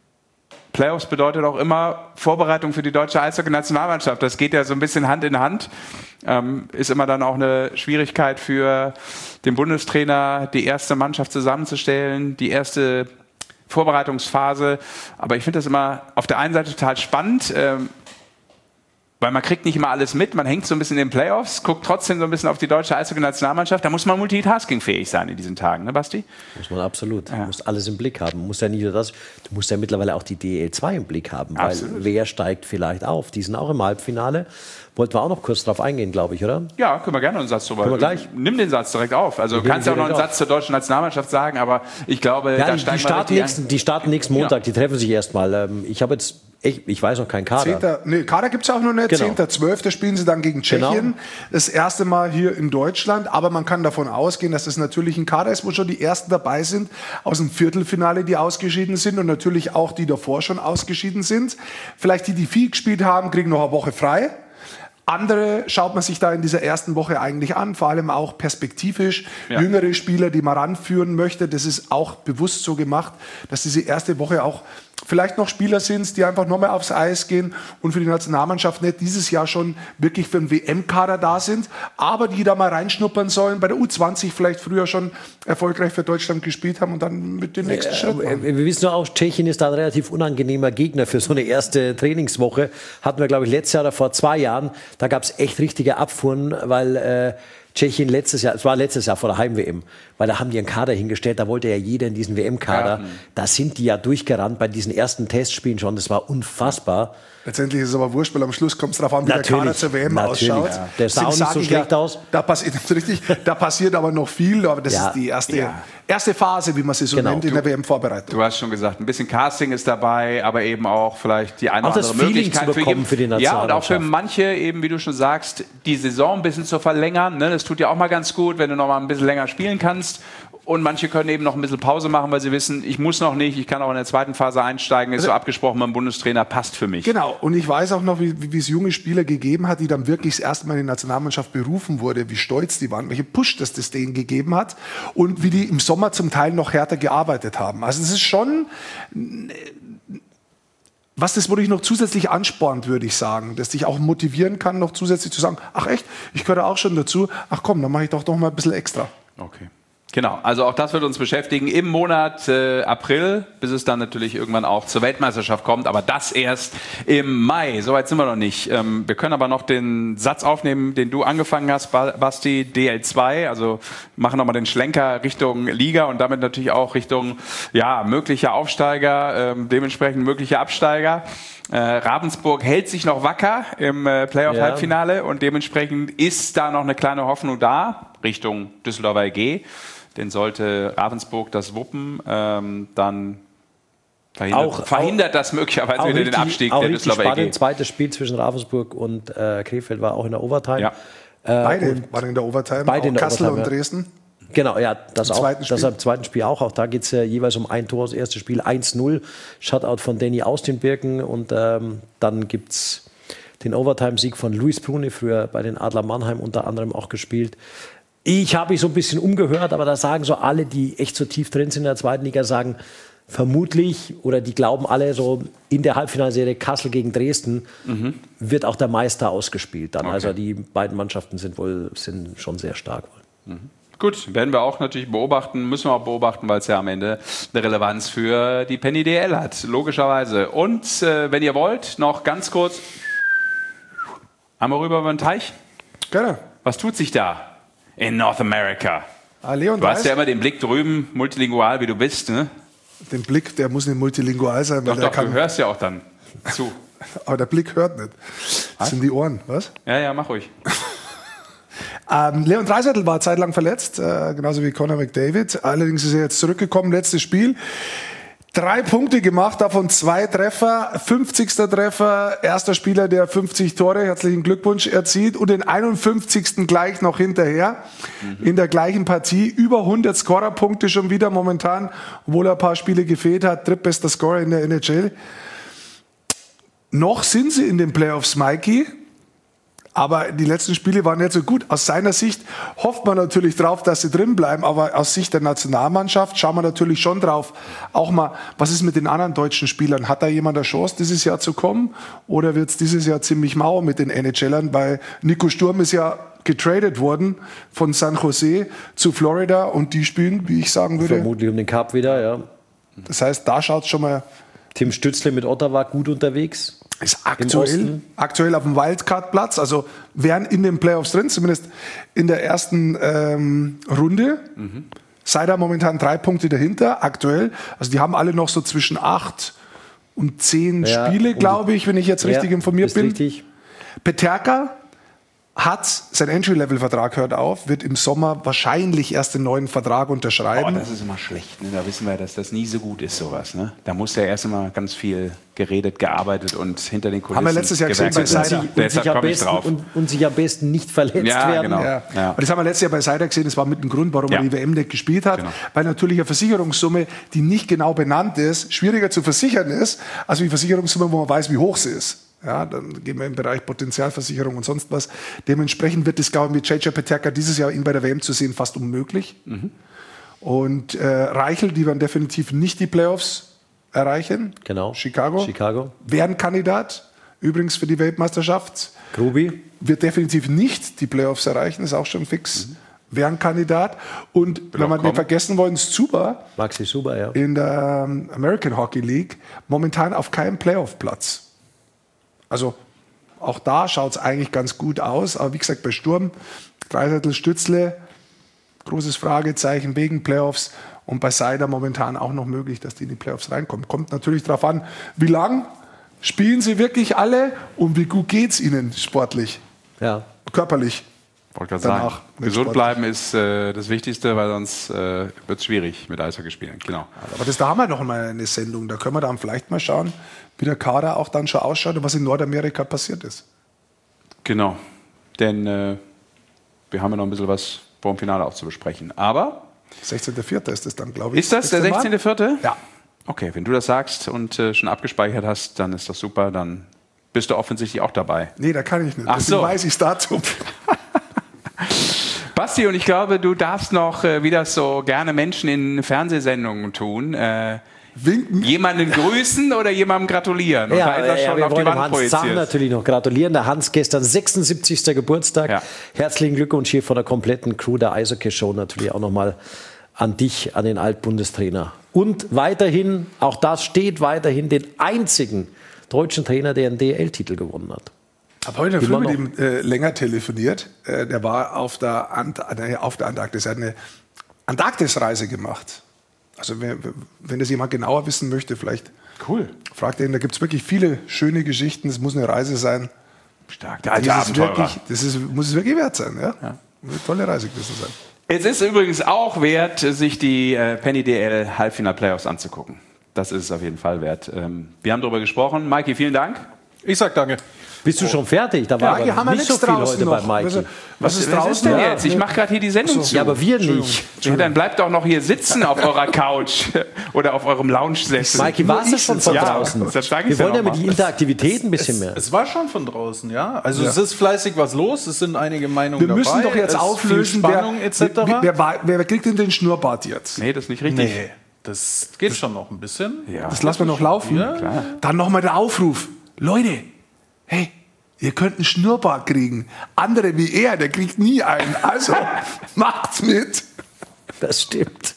Speaker 1: Playoffs bedeutet auch immer Vorbereitung für die deutsche Eishockey-Nationalmannschaft. Das geht ja so ein bisschen Hand in Hand. Ist immer dann auch eine Schwierigkeit für den Bundestrainer, die erste Mannschaft zusammenzustellen, die erste Vorbereitungsphase. Aber ich finde das immer auf der einen Seite total spannend, weil man kriegt nicht immer alles mit, man hängt so ein bisschen in den Playoffs, guckt trotzdem so ein bisschen auf die deutsche Eishockey-Nationalmannschaft. Da muss man multitaskingfähig sein in diesen Tagen, ne Basti?
Speaker 4: Muss man absolut. Du musst alles im Blick haben. Du musst ja mittlerweile auch die DEL2 im Blick haben, weil wer steigt vielleicht auf? Die sind auch im Halbfinale. Wollten wir auch noch kurz drauf eingehen, glaube ich, oder?
Speaker 1: Ja, können wir gerne einen Satz drüber.
Speaker 4: Können wir gleich?
Speaker 1: Nimm den Satz direkt auf. Also du kannst ja auch noch einen Satz zur deutschen Nationalmannschaft sagen, aber ich glaube, da steigen
Speaker 4: die starten nächsten Montag, die treffen sich erstmal. Ich habe jetzt ich weiß noch keinen Kader.
Speaker 3: Kader gibt es auch noch nicht. Genau. 10.12. spielen sie dann gegen Tschechien. Genau. Das erste Mal hier in Deutschland. Aber man kann davon ausgehen, dass das natürlich ein Kader ist, wo schon die Ersten dabei sind aus dem Viertelfinale, die ausgeschieden sind. Und natürlich auch die davor schon ausgeschieden sind. Vielleicht die viel gespielt haben, kriegen noch eine Woche frei. Andere schaut man sich da in dieser ersten Woche eigentlich an, vor allem auch perspektivisch. Jüngere Spieler, die man ranführen möchte. Das ist auch bewusst so gemacht, dass diese erste Woche auch vielleicht noch Spieler sind, die einfach nochmal aufs Eis gehen und für die Nationalmannschaft nicht dieses Jahr schon wirklich für den WM-Kader da sind, aber die da mal reinschnuppern sollen, bei der U20 vielleicht früher schon erfolgreich für Deutschland gespielt haben und dann mit dem nächsten Schritt machen.
Speaker 4: Wir wissen ja auch, Tschechien ist da ein relativ unangenehmer Gegner für so eine erste Trainingswoche. Hatten wir, glaube ich, letztes Jahr oder vor 2 Jahren, da gab es echt richtige Abfuhren, weil Tschechien letztes Jahr vor der Heim-WM, weil da haben die einen Kader hingestellt, da wollte ja jeder in diesen WM-Kader. Da sind die ja durchgerannt bei diesen ersten Testspielen schon, das war unfassbar.
Speaker 3: Letztendlich ist es aber wurscht, weil am Schluss kommt es darauf an, wie der Kader zur WM ausschaut.
Speaker 4: Ja. Der sah auch nicht so schlecht aus.
Speaker 3: Da passiert aber noch viel, aber das ist die erste Phase, wie man sie so nennt, in der WM-Vorbereitung.
Speaker 1: Du hast schon gesagt, ein bisschen Casting ist dabei, aber eben auch vielleicht die eine oder andere Möglichkeit
Speaker 4: für die Nationalmannschaft.
Speaker 1: Ja, und auch für manche eben, wie du schon sagst, die Saison ein bisschen zu verlängern. Ne? Das tut ja auch mal ganz gut, wenn du noch mal ein bisschen länger spielen kannst. Und manche können eben noch ein bisschen Pause machen, weil sie wissen, ich muss noch nicht, ich kann auch in der zweiten Phase einsteigen, ist so abgesprochen beim Bundestrainer, passt für mich.
Speaker 3: Genau, und ich weiß auch noch, wie es junge Spieler gegeben hat, die dann wirklich das erste Mal in die Nationalmannschaft berufen wurde, wie stolz die waren, welche Push das denen gegeben hat und wie die im Sommer zum Teil noch härter gearbeitet haben. Also es ist schon was das wirklich noch zusätzlich anspornt, würde ich sagen, dass dich auch motivieren kann, noch zusätzlich zu sagen, ach echt, ich gehöre auch schon dazu, ach komm, dann mache ich doch noch mal ein bisschen extra.
Speaker 1: Okay. Genau, also auch das wird uns beschäftigen im Monat April, bis es dann natürlich irgendwann auch zur Weltmeisterschaft kommt, aber das erst im Mai. Soweit sind wir noch nicht. Wir können aber noch den Satz aufnehmen, den du angefangen hast, Basti, DL2, also machen nochmal den Schlenker Richtung Liga und damit natürlich auch Richtung möglicher Aufsteiger, dementsprechend möglicher Absteiger. Ravensburg hält sich noch wacker im Playoff-Halbfinale und dementsprechend ist da noch eine kleine Hoffnung da, Richtung Düsseldorfer EG. Denn sollte Ravensburg das wuppen, dann verhindert das möglicherweise wieder den Abstieg der Düsseldorfer EG.
Speaker 4: Zweites Spiel zwischen Ravensburg und Krefeld war auch in der Overtime.
Speaker 3: Ja. Beide waren in der Overtime,
Speaker 4: beide
Speaker 3: auch Kassel und Dresden.
Speaker 4: Genau, ja, das im zweiten Spiel auch. Auch da geht es ja jeweils um ein Tor. Das erste Spiel 1-0, Shutout von Danny aus den Birken. Und dann gibt es den Overtime-Sieg von Luis Brune, früher bei den Adler Mannheim unter anderem auch gespielt. Ich habe mich so ein bisschen umgehört, aber da sagen so alle, die echt so tief drin sind in der zweiten Liga, sagen vermutlich, oder die glauben alle so, in der Halbfinalserie Kassel gegen Dresden wird auch der Meister ausgespielt dann. Okay. Also die beiden Mannschaften sind schon sehr stark.
Speaker 1: Gut, werden wir auch natürlich beobachten, müssen wir auch beobachten, weil es ja am Ende eine Relevanz für die Penny DL hat, logischerweise. Und wenn ihr wollt, noch ganz kurz einmal rüber über den Teich.
Speaker 3: Gerne.
Speaker 1: Was tut sich da in North America?
Speaker 3: Leon,
Speaker 1: du hast ja immer den Blick drüben, multilingual wie du bist, ne?
Speaker 3: Den Blick, der muss nicht multilingual sein.
Speaker 1: Weil doch, du hörst ja auch dann zu.
Speaker 3: Aber der Blick hört nicht. Das sind die Ohren, was?
Speaker 1: Ja, mach ruhig.
Speaker 3: Leon Draisaitl war zeitlang verletzt, genauso wie Connor McDavid. Allerdings ist er jetzt zurückgekommen, letztes Spiel. 3 Punkte gemacht, davon 2 Treffer, 50. Treffer, erster Spieler, der 50 Tore, herzlichen Glückwunsch, erzielt und den 51. gleich noch hinterher in der gleichen Partie. Über 100 Scorerpunkte schon wieder momentan, obwohl er ein paar Spiele gefehlt hat, drittbester Scorer in der NHL. Noch sind sie in den Playoffs, Mikey. Aber die letzten Spiele waren nicht so gut. Aus seiner Sicht hofft man natürlich drauf, dass sie drin bleiben. Aber aus Sicht der Nationalmannschaft schauen wir natürlich schon drauf. Auch mal, was ist mit den anderen deutschen Spielern? Hat da jemand eine Chance, dieses Jahr zu kommen? Oder wird es dieses Jahr ziemlich mau mit den NHLern? Weil Nico Sturm ist ja getradet worden von San Jose zu Florida. Und die spielen, wie ich sagen würde,
Speaker 4: vermutlich um den Cup wieder, ja.
Speaker 3: Das heißt, da schaut es schon mal...
Speaker 4: Tim Stützle mit Ottawa gut unterwegs.
Speaker 3: Ist aktuell auf dem Wildcard-Platz, also wären in den Playoffs drin, zumindest in der ersten Runde. Seider momentan 3 Punkte dahinter, aktuell. Also die haben alle noch so zwischen 8 und 10 Spiele, glaube ich, wenn ich jetzt richtig informiert bin.
Speaker 4: Richtig.
Speaker 3: Peterka hat sein Entry-Level-Vertrag hört auf, wird im Sommer wahrscheinlich erst den neuen Vertrag unterschreiben.
Speaker 1: Das ist immer schlecht. Ne? Da wissen wir, dass das nie so gut ist, sowas. Ne? Da muss ja erst immer ganz viel geredet, gearbeitet und hinter den Kulissen.
Speaker 3: Haben wir letztes Jahr gesehen bei Seider.
Speaker 4: Und sich am besten nicht verletzt werden.
Speaker 3: Genau. Ja. Und das haben wir letztes Jahr bei Seider gesehen. Das war mit dem Grund, warum er die WM nicht gespielt hat. Genau. Weil natürlich eine Versicherungssumme, die nicht genau benannt ist, schwieriger zu versichern ist, als die Versicherungssumme, wo man weiß, wie hoch sie ist. Ja, dann gehen wir im Bereich Potenzialversicherung und sonst was. Dementsprechend wird es, glaube ich, mit JJ Peterka dieses Jahr ihn bei der WM zu sehen fast unmöglich. Und Reichel, die werden definitiv nicht die Playoffs erreichen.
Speaker 4: Genau.
Speaker 3: Chicago. Wären Kandidat, übrigens für die Weltmeisterschaft.
Speaker 4: Grubi.
Speaker 3: Wird definitiv nicht die Playoffs erreichen, ist auch schon fix. Wären Kandidat. Und wenn wir nicht vergessen wollen, Zuba.
Speaker 4: Maxi Zuba, ja.
Speaker 3: In der American Hockey League momentan auf keinem Playoff-Platz. Also auch da schaut es eigentlich ganz gut aus. Aber wie gesagt, bei Sturm, Draisaitl, Stützle, großes Fragezeichen wegen Playoffs. Und bei Seider momentan auch noch möglich, dass die in die Playoffs reinkommen. Kommt natürlich darauf an, wie lang spielen sie wirklich alle und wie gut geht es ihnen sportlich, körperlich.
Speaker 1: Wollte gerade sagen, gesund bleiben ist das Wichtigste, weil sonst wird es schwierig mit Eishockey spielen. Genau.
Speaker 3: Aber da haben wir noch mal eine Sendung. Da können wir dann vielleicht mal schauen, wie der Kader auch dann schon ausschaut und was in Nordamerika passiert ist.
Speaker 1: Genau, denn wir haben ja noch ein bisschen was vor dem Finale auch zu besprechen. Aber
Speaker 3: 16.04. ist es dann, glaube ich.
Speaker 1: Ist das der 16.04.?
Speaker 3: Ja.
Speaker 1: Okay, wenn du das sagst und schon abgespeichert hast, dann ist das super. Dann bist du offensichtlich auch dabei.
Speaker 3: Nee, da kann ich nicht.
Speaker 1: Ach so.
Speaker 3: Weiß ich das Datum.
Speaker 1: Basti, und ich glaube, du darfst noch, wie das so gerne Menschen in Fernsehsendungen tun,
Speaker 3: winken.
Speaker 1: Jemanden grüßen oder jemandem gratulieren. Und
Speaker 4: wir wollen dem Hans Zahn natürlich noch gratulieren. Der Hans gestern 76. Geburtstag. Ja. Herzlichen Glückwunsch hier von der kompletten Crew der Eishockey-Show natürlich auch nochmal an dich, an den Altbundestrainer. Und weiterhin, auch das steht weiterhin, den einzigen deutschen Trainer, der einen DEL-Titel gewonnen hat.
Speaker 3: Ich habe heute früh mit ihm länger telefoniert. Der war auf der Antarktis. Er hat eine Antarktis-Reise gemacht. Also wenn das jemand genauer wissen möchte, vielleicht fragt er ihn. Da gibt es wirklich viele schöne Geschichten. Es muss eine Reise sein.
Speaker 1: Stark, der alte Abenteurer.
Speaker 3: Muss es wirklich wert sein. Ja? Eine tolle Reise gewesen sein.
Speaker 1: Es ist übrigens auch wert, sich die Penny DL Halbfinal-Playoffs anzugucken. Das ist es auf jeden Fall wert. Wir haben darüber gesprochen. Maiki, vielen Dank.
Speaker 2: Ich sag danke.
Speaker 4: Bist du schon fertig? Da war aber nicht so viel heute bei Maiki.
Speaker 1: Was ist draußen denn jetzt? Ich mache gerade hier die Sendung zu.
Speaker 4: Ja, aber wir nicht.
Speaker 1: Ja, dann bleibt doch noch hier sitzen auf eurer Couch oder auf eurem Lounge-Sessel.
Speaker 4: Maiki, warst du schon von draußen? Wir wollen ja mit die Interaktivität ein bisschen mehr.
Speaker 2: Es war schon von draußen, ja. Also es ist fleißig was los, es sind einige Meinungen dabei.
Speaker 3: Wir müssen doch jetzt auflösen,
Speaker 2: Spannung etc.
Speaker 3: Wer kriegt denn den Schnurrbart jetzt?
Speaker 1: Nee, das ist nicht richtig.
Speaker 2: Nee, das geht schon noch ein bisschen.
Speaker 3: Ja, das lassen wir noch laufen.
Speaker 2: Ja, klar.
Speaker 3: Dann nochmal der Aufruf. Leute, hey, ihr könnt einen Schnurrbart kriegen. Andere wie er, der kriegt nie einen. Also, macht's mit.
Speaker 4: Das stimmt.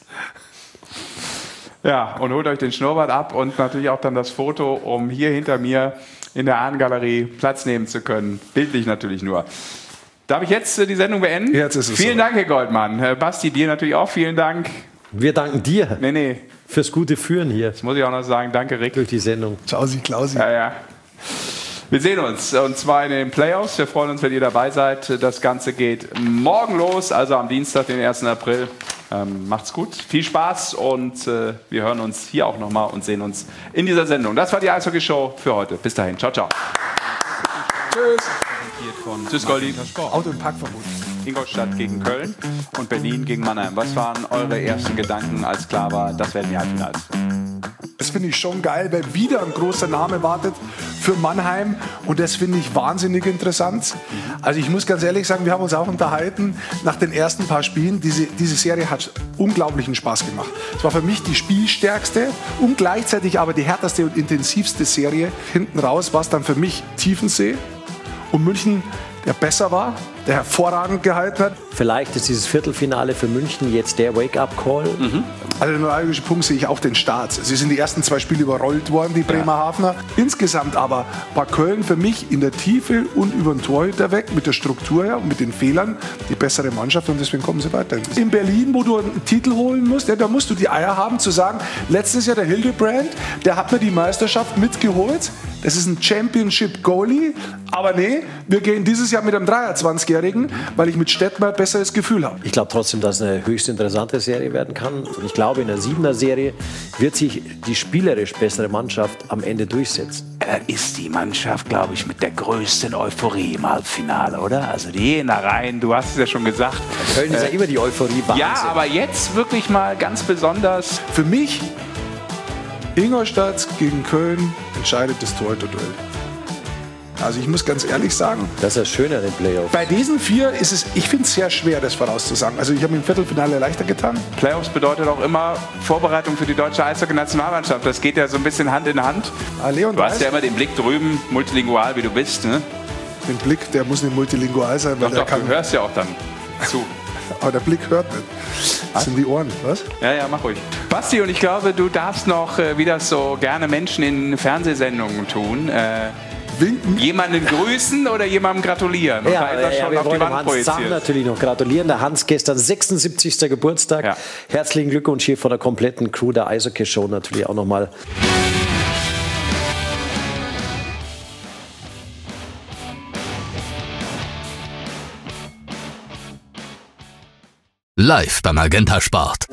Speaker 1: Ja, und holt euch den Schnurrbart ab und natürlich auch dann das Foto, um hier hinter mir in der Ahnengalerie Platz nehmen zu können. Bildlich natürlich nur. Darf ich jetzt die Sendung beenden?
Speaker 3: Jetzt ist es
Speaker 1: Vielen Dank, Herr Goldmann. Basti, dir natürlich auch vielen Dank.
Speaker 4: Wir danken dir fürs gute Führen hier.
Speaker 1: Das muss ich auch noch sagen. Danke, Rick.
Speaker 4: Durch die Sendung.
Speaker 3: Ciao, Sie Klausi.
Speaker 1: Ja. Wir sehen uns, und zwar in den Playoffs. Wir freuen uns, wenn ihr dabei seid. Das Ganze geht morgen los, also am Dienstag, den 1. April. Macht's gut, viel Spaß und wir hören uns hier auch nochmal und sehen uns in dieser Sendung. Das war die Eishockey-Show für heute. Bis dahin, ciao, ciao. Tschüss, Goldi.
Speaker 3: Auto- und Parkverbot.
Speaker 1: Ingolstadt gegen Köln und Berlin gegen Mannheim. Was waren eure ersten Gedanken, als klar war, das werden die Halbfinals?
Speaker 3: Das finde ich schon geil, weil wieder ein großer Name wartet für Mannheim und das finde ich wahnsinnig interessant. Also ich muss ganz ehrlich sagen, wir haben uns auch unterhalten nach den ersten paar Spielen. Diese Serie hat unglaublichen Spaß gemacht. Es war für mich die spielstärkste und gleichzeitig aber die härteste und intensivste Serie. Hinten raus war es dann für mich Tiefensee und München, der besser war, der hervorragend gehalten hat.
Speaker 4: Vielleicht ist dieses Viertelfinale für München jetzt der Wake-up-Call.
Speaker 3: Also der neuralgische Punkt sehe ich auch den Start. Sie sind die ersten 2 Spiele überrollt worden, die Bremerhavener. Insgesamt aber war Köln für mich in der Tiefe und über den Torhüter weg, mit der Struktur her und mit den Fehlern, die bessere Mannschaft und deswegen kommen sie weiter. In Berlin, wo du einen Titel holen musst, da musst du die Eier haben zu sagen, letztes Jahr der Hildebrand, der hat mir die Meisterschaft mitgeholt. Das ist ein Championship-Goalie, aber nee, wir gehen dieses Jahr mit einem 23-Jährigen, weil ich mit Stettmer ein besseres Gefühl habe.
Speaker 4: Ich glaube trotzdem, dass es eine höchst interessante Serie werden kann. Und ich glaube, in der 7er-Serie wird sich die spielerisch bessere Mannschaft am Ende durchsetzen.
Speaker 1: Das ist die Mannschaft, glaube ich, mit der größten Euphorie im Halbfinale, oder? Also die gehen da rein, du hast es ja schon gesagt.
Speaker 4: Köln ist ja immer die Euphorie. Wahnsinn.
Speaker 1: Ja, aber jetzt wirklich mal ganz besonders.
Speaker 3: Für mich, Ingolstadt gegen Köln entscheidet das Torhüter-Duell. Also ich muss ganz ehrlich sagen,
Speaker 4: das ist das Schöne an den Playoffs.
Speaker 3: Bei diesen 4 ist es, ich finde es sehr schwer, das vorauszusagen. Also ich habe mir im Viertelfinale leichter getan.
Speaker 1: Playoffs bedeutet auch immer Vorbereitung für die deutsche Eishockey-Nationalmannschaft. Das geht ja so ein bisschen Hand in Hand.
Speaker 3: Leon
Speaker 1: du hast ja immer den Blick drüben, multilingual wie du bist. Ne?
Speaker 3: Den Blick, der muss nicht multilingual sein. Weil
Speaker 1: doch, du hörst ja auch dann zu.
Speaker 3: Aber der Blick hört nicht. Das sind die Ohren, was?
Speaker 1: Ja, mach ruhig. Basti, und ich glaube, du darfst noch, wie das so gerne Menschen in Fernsehsendungen tun,
Speaker 3: winken.
Speaker 1: Jemanden grüßen oder jemandem gratulieren? Und
Speaker 4: wir wollen Hans Zahn natürlich noch gratulieren. Der Hans gestern 76. Geburtstag. Ja. Herzlichen Glückwunsch hier von der kompletten Crew der Eishockey-Show natürlich auch nochmal.
Speaker 10: Live beim Magenta Sport.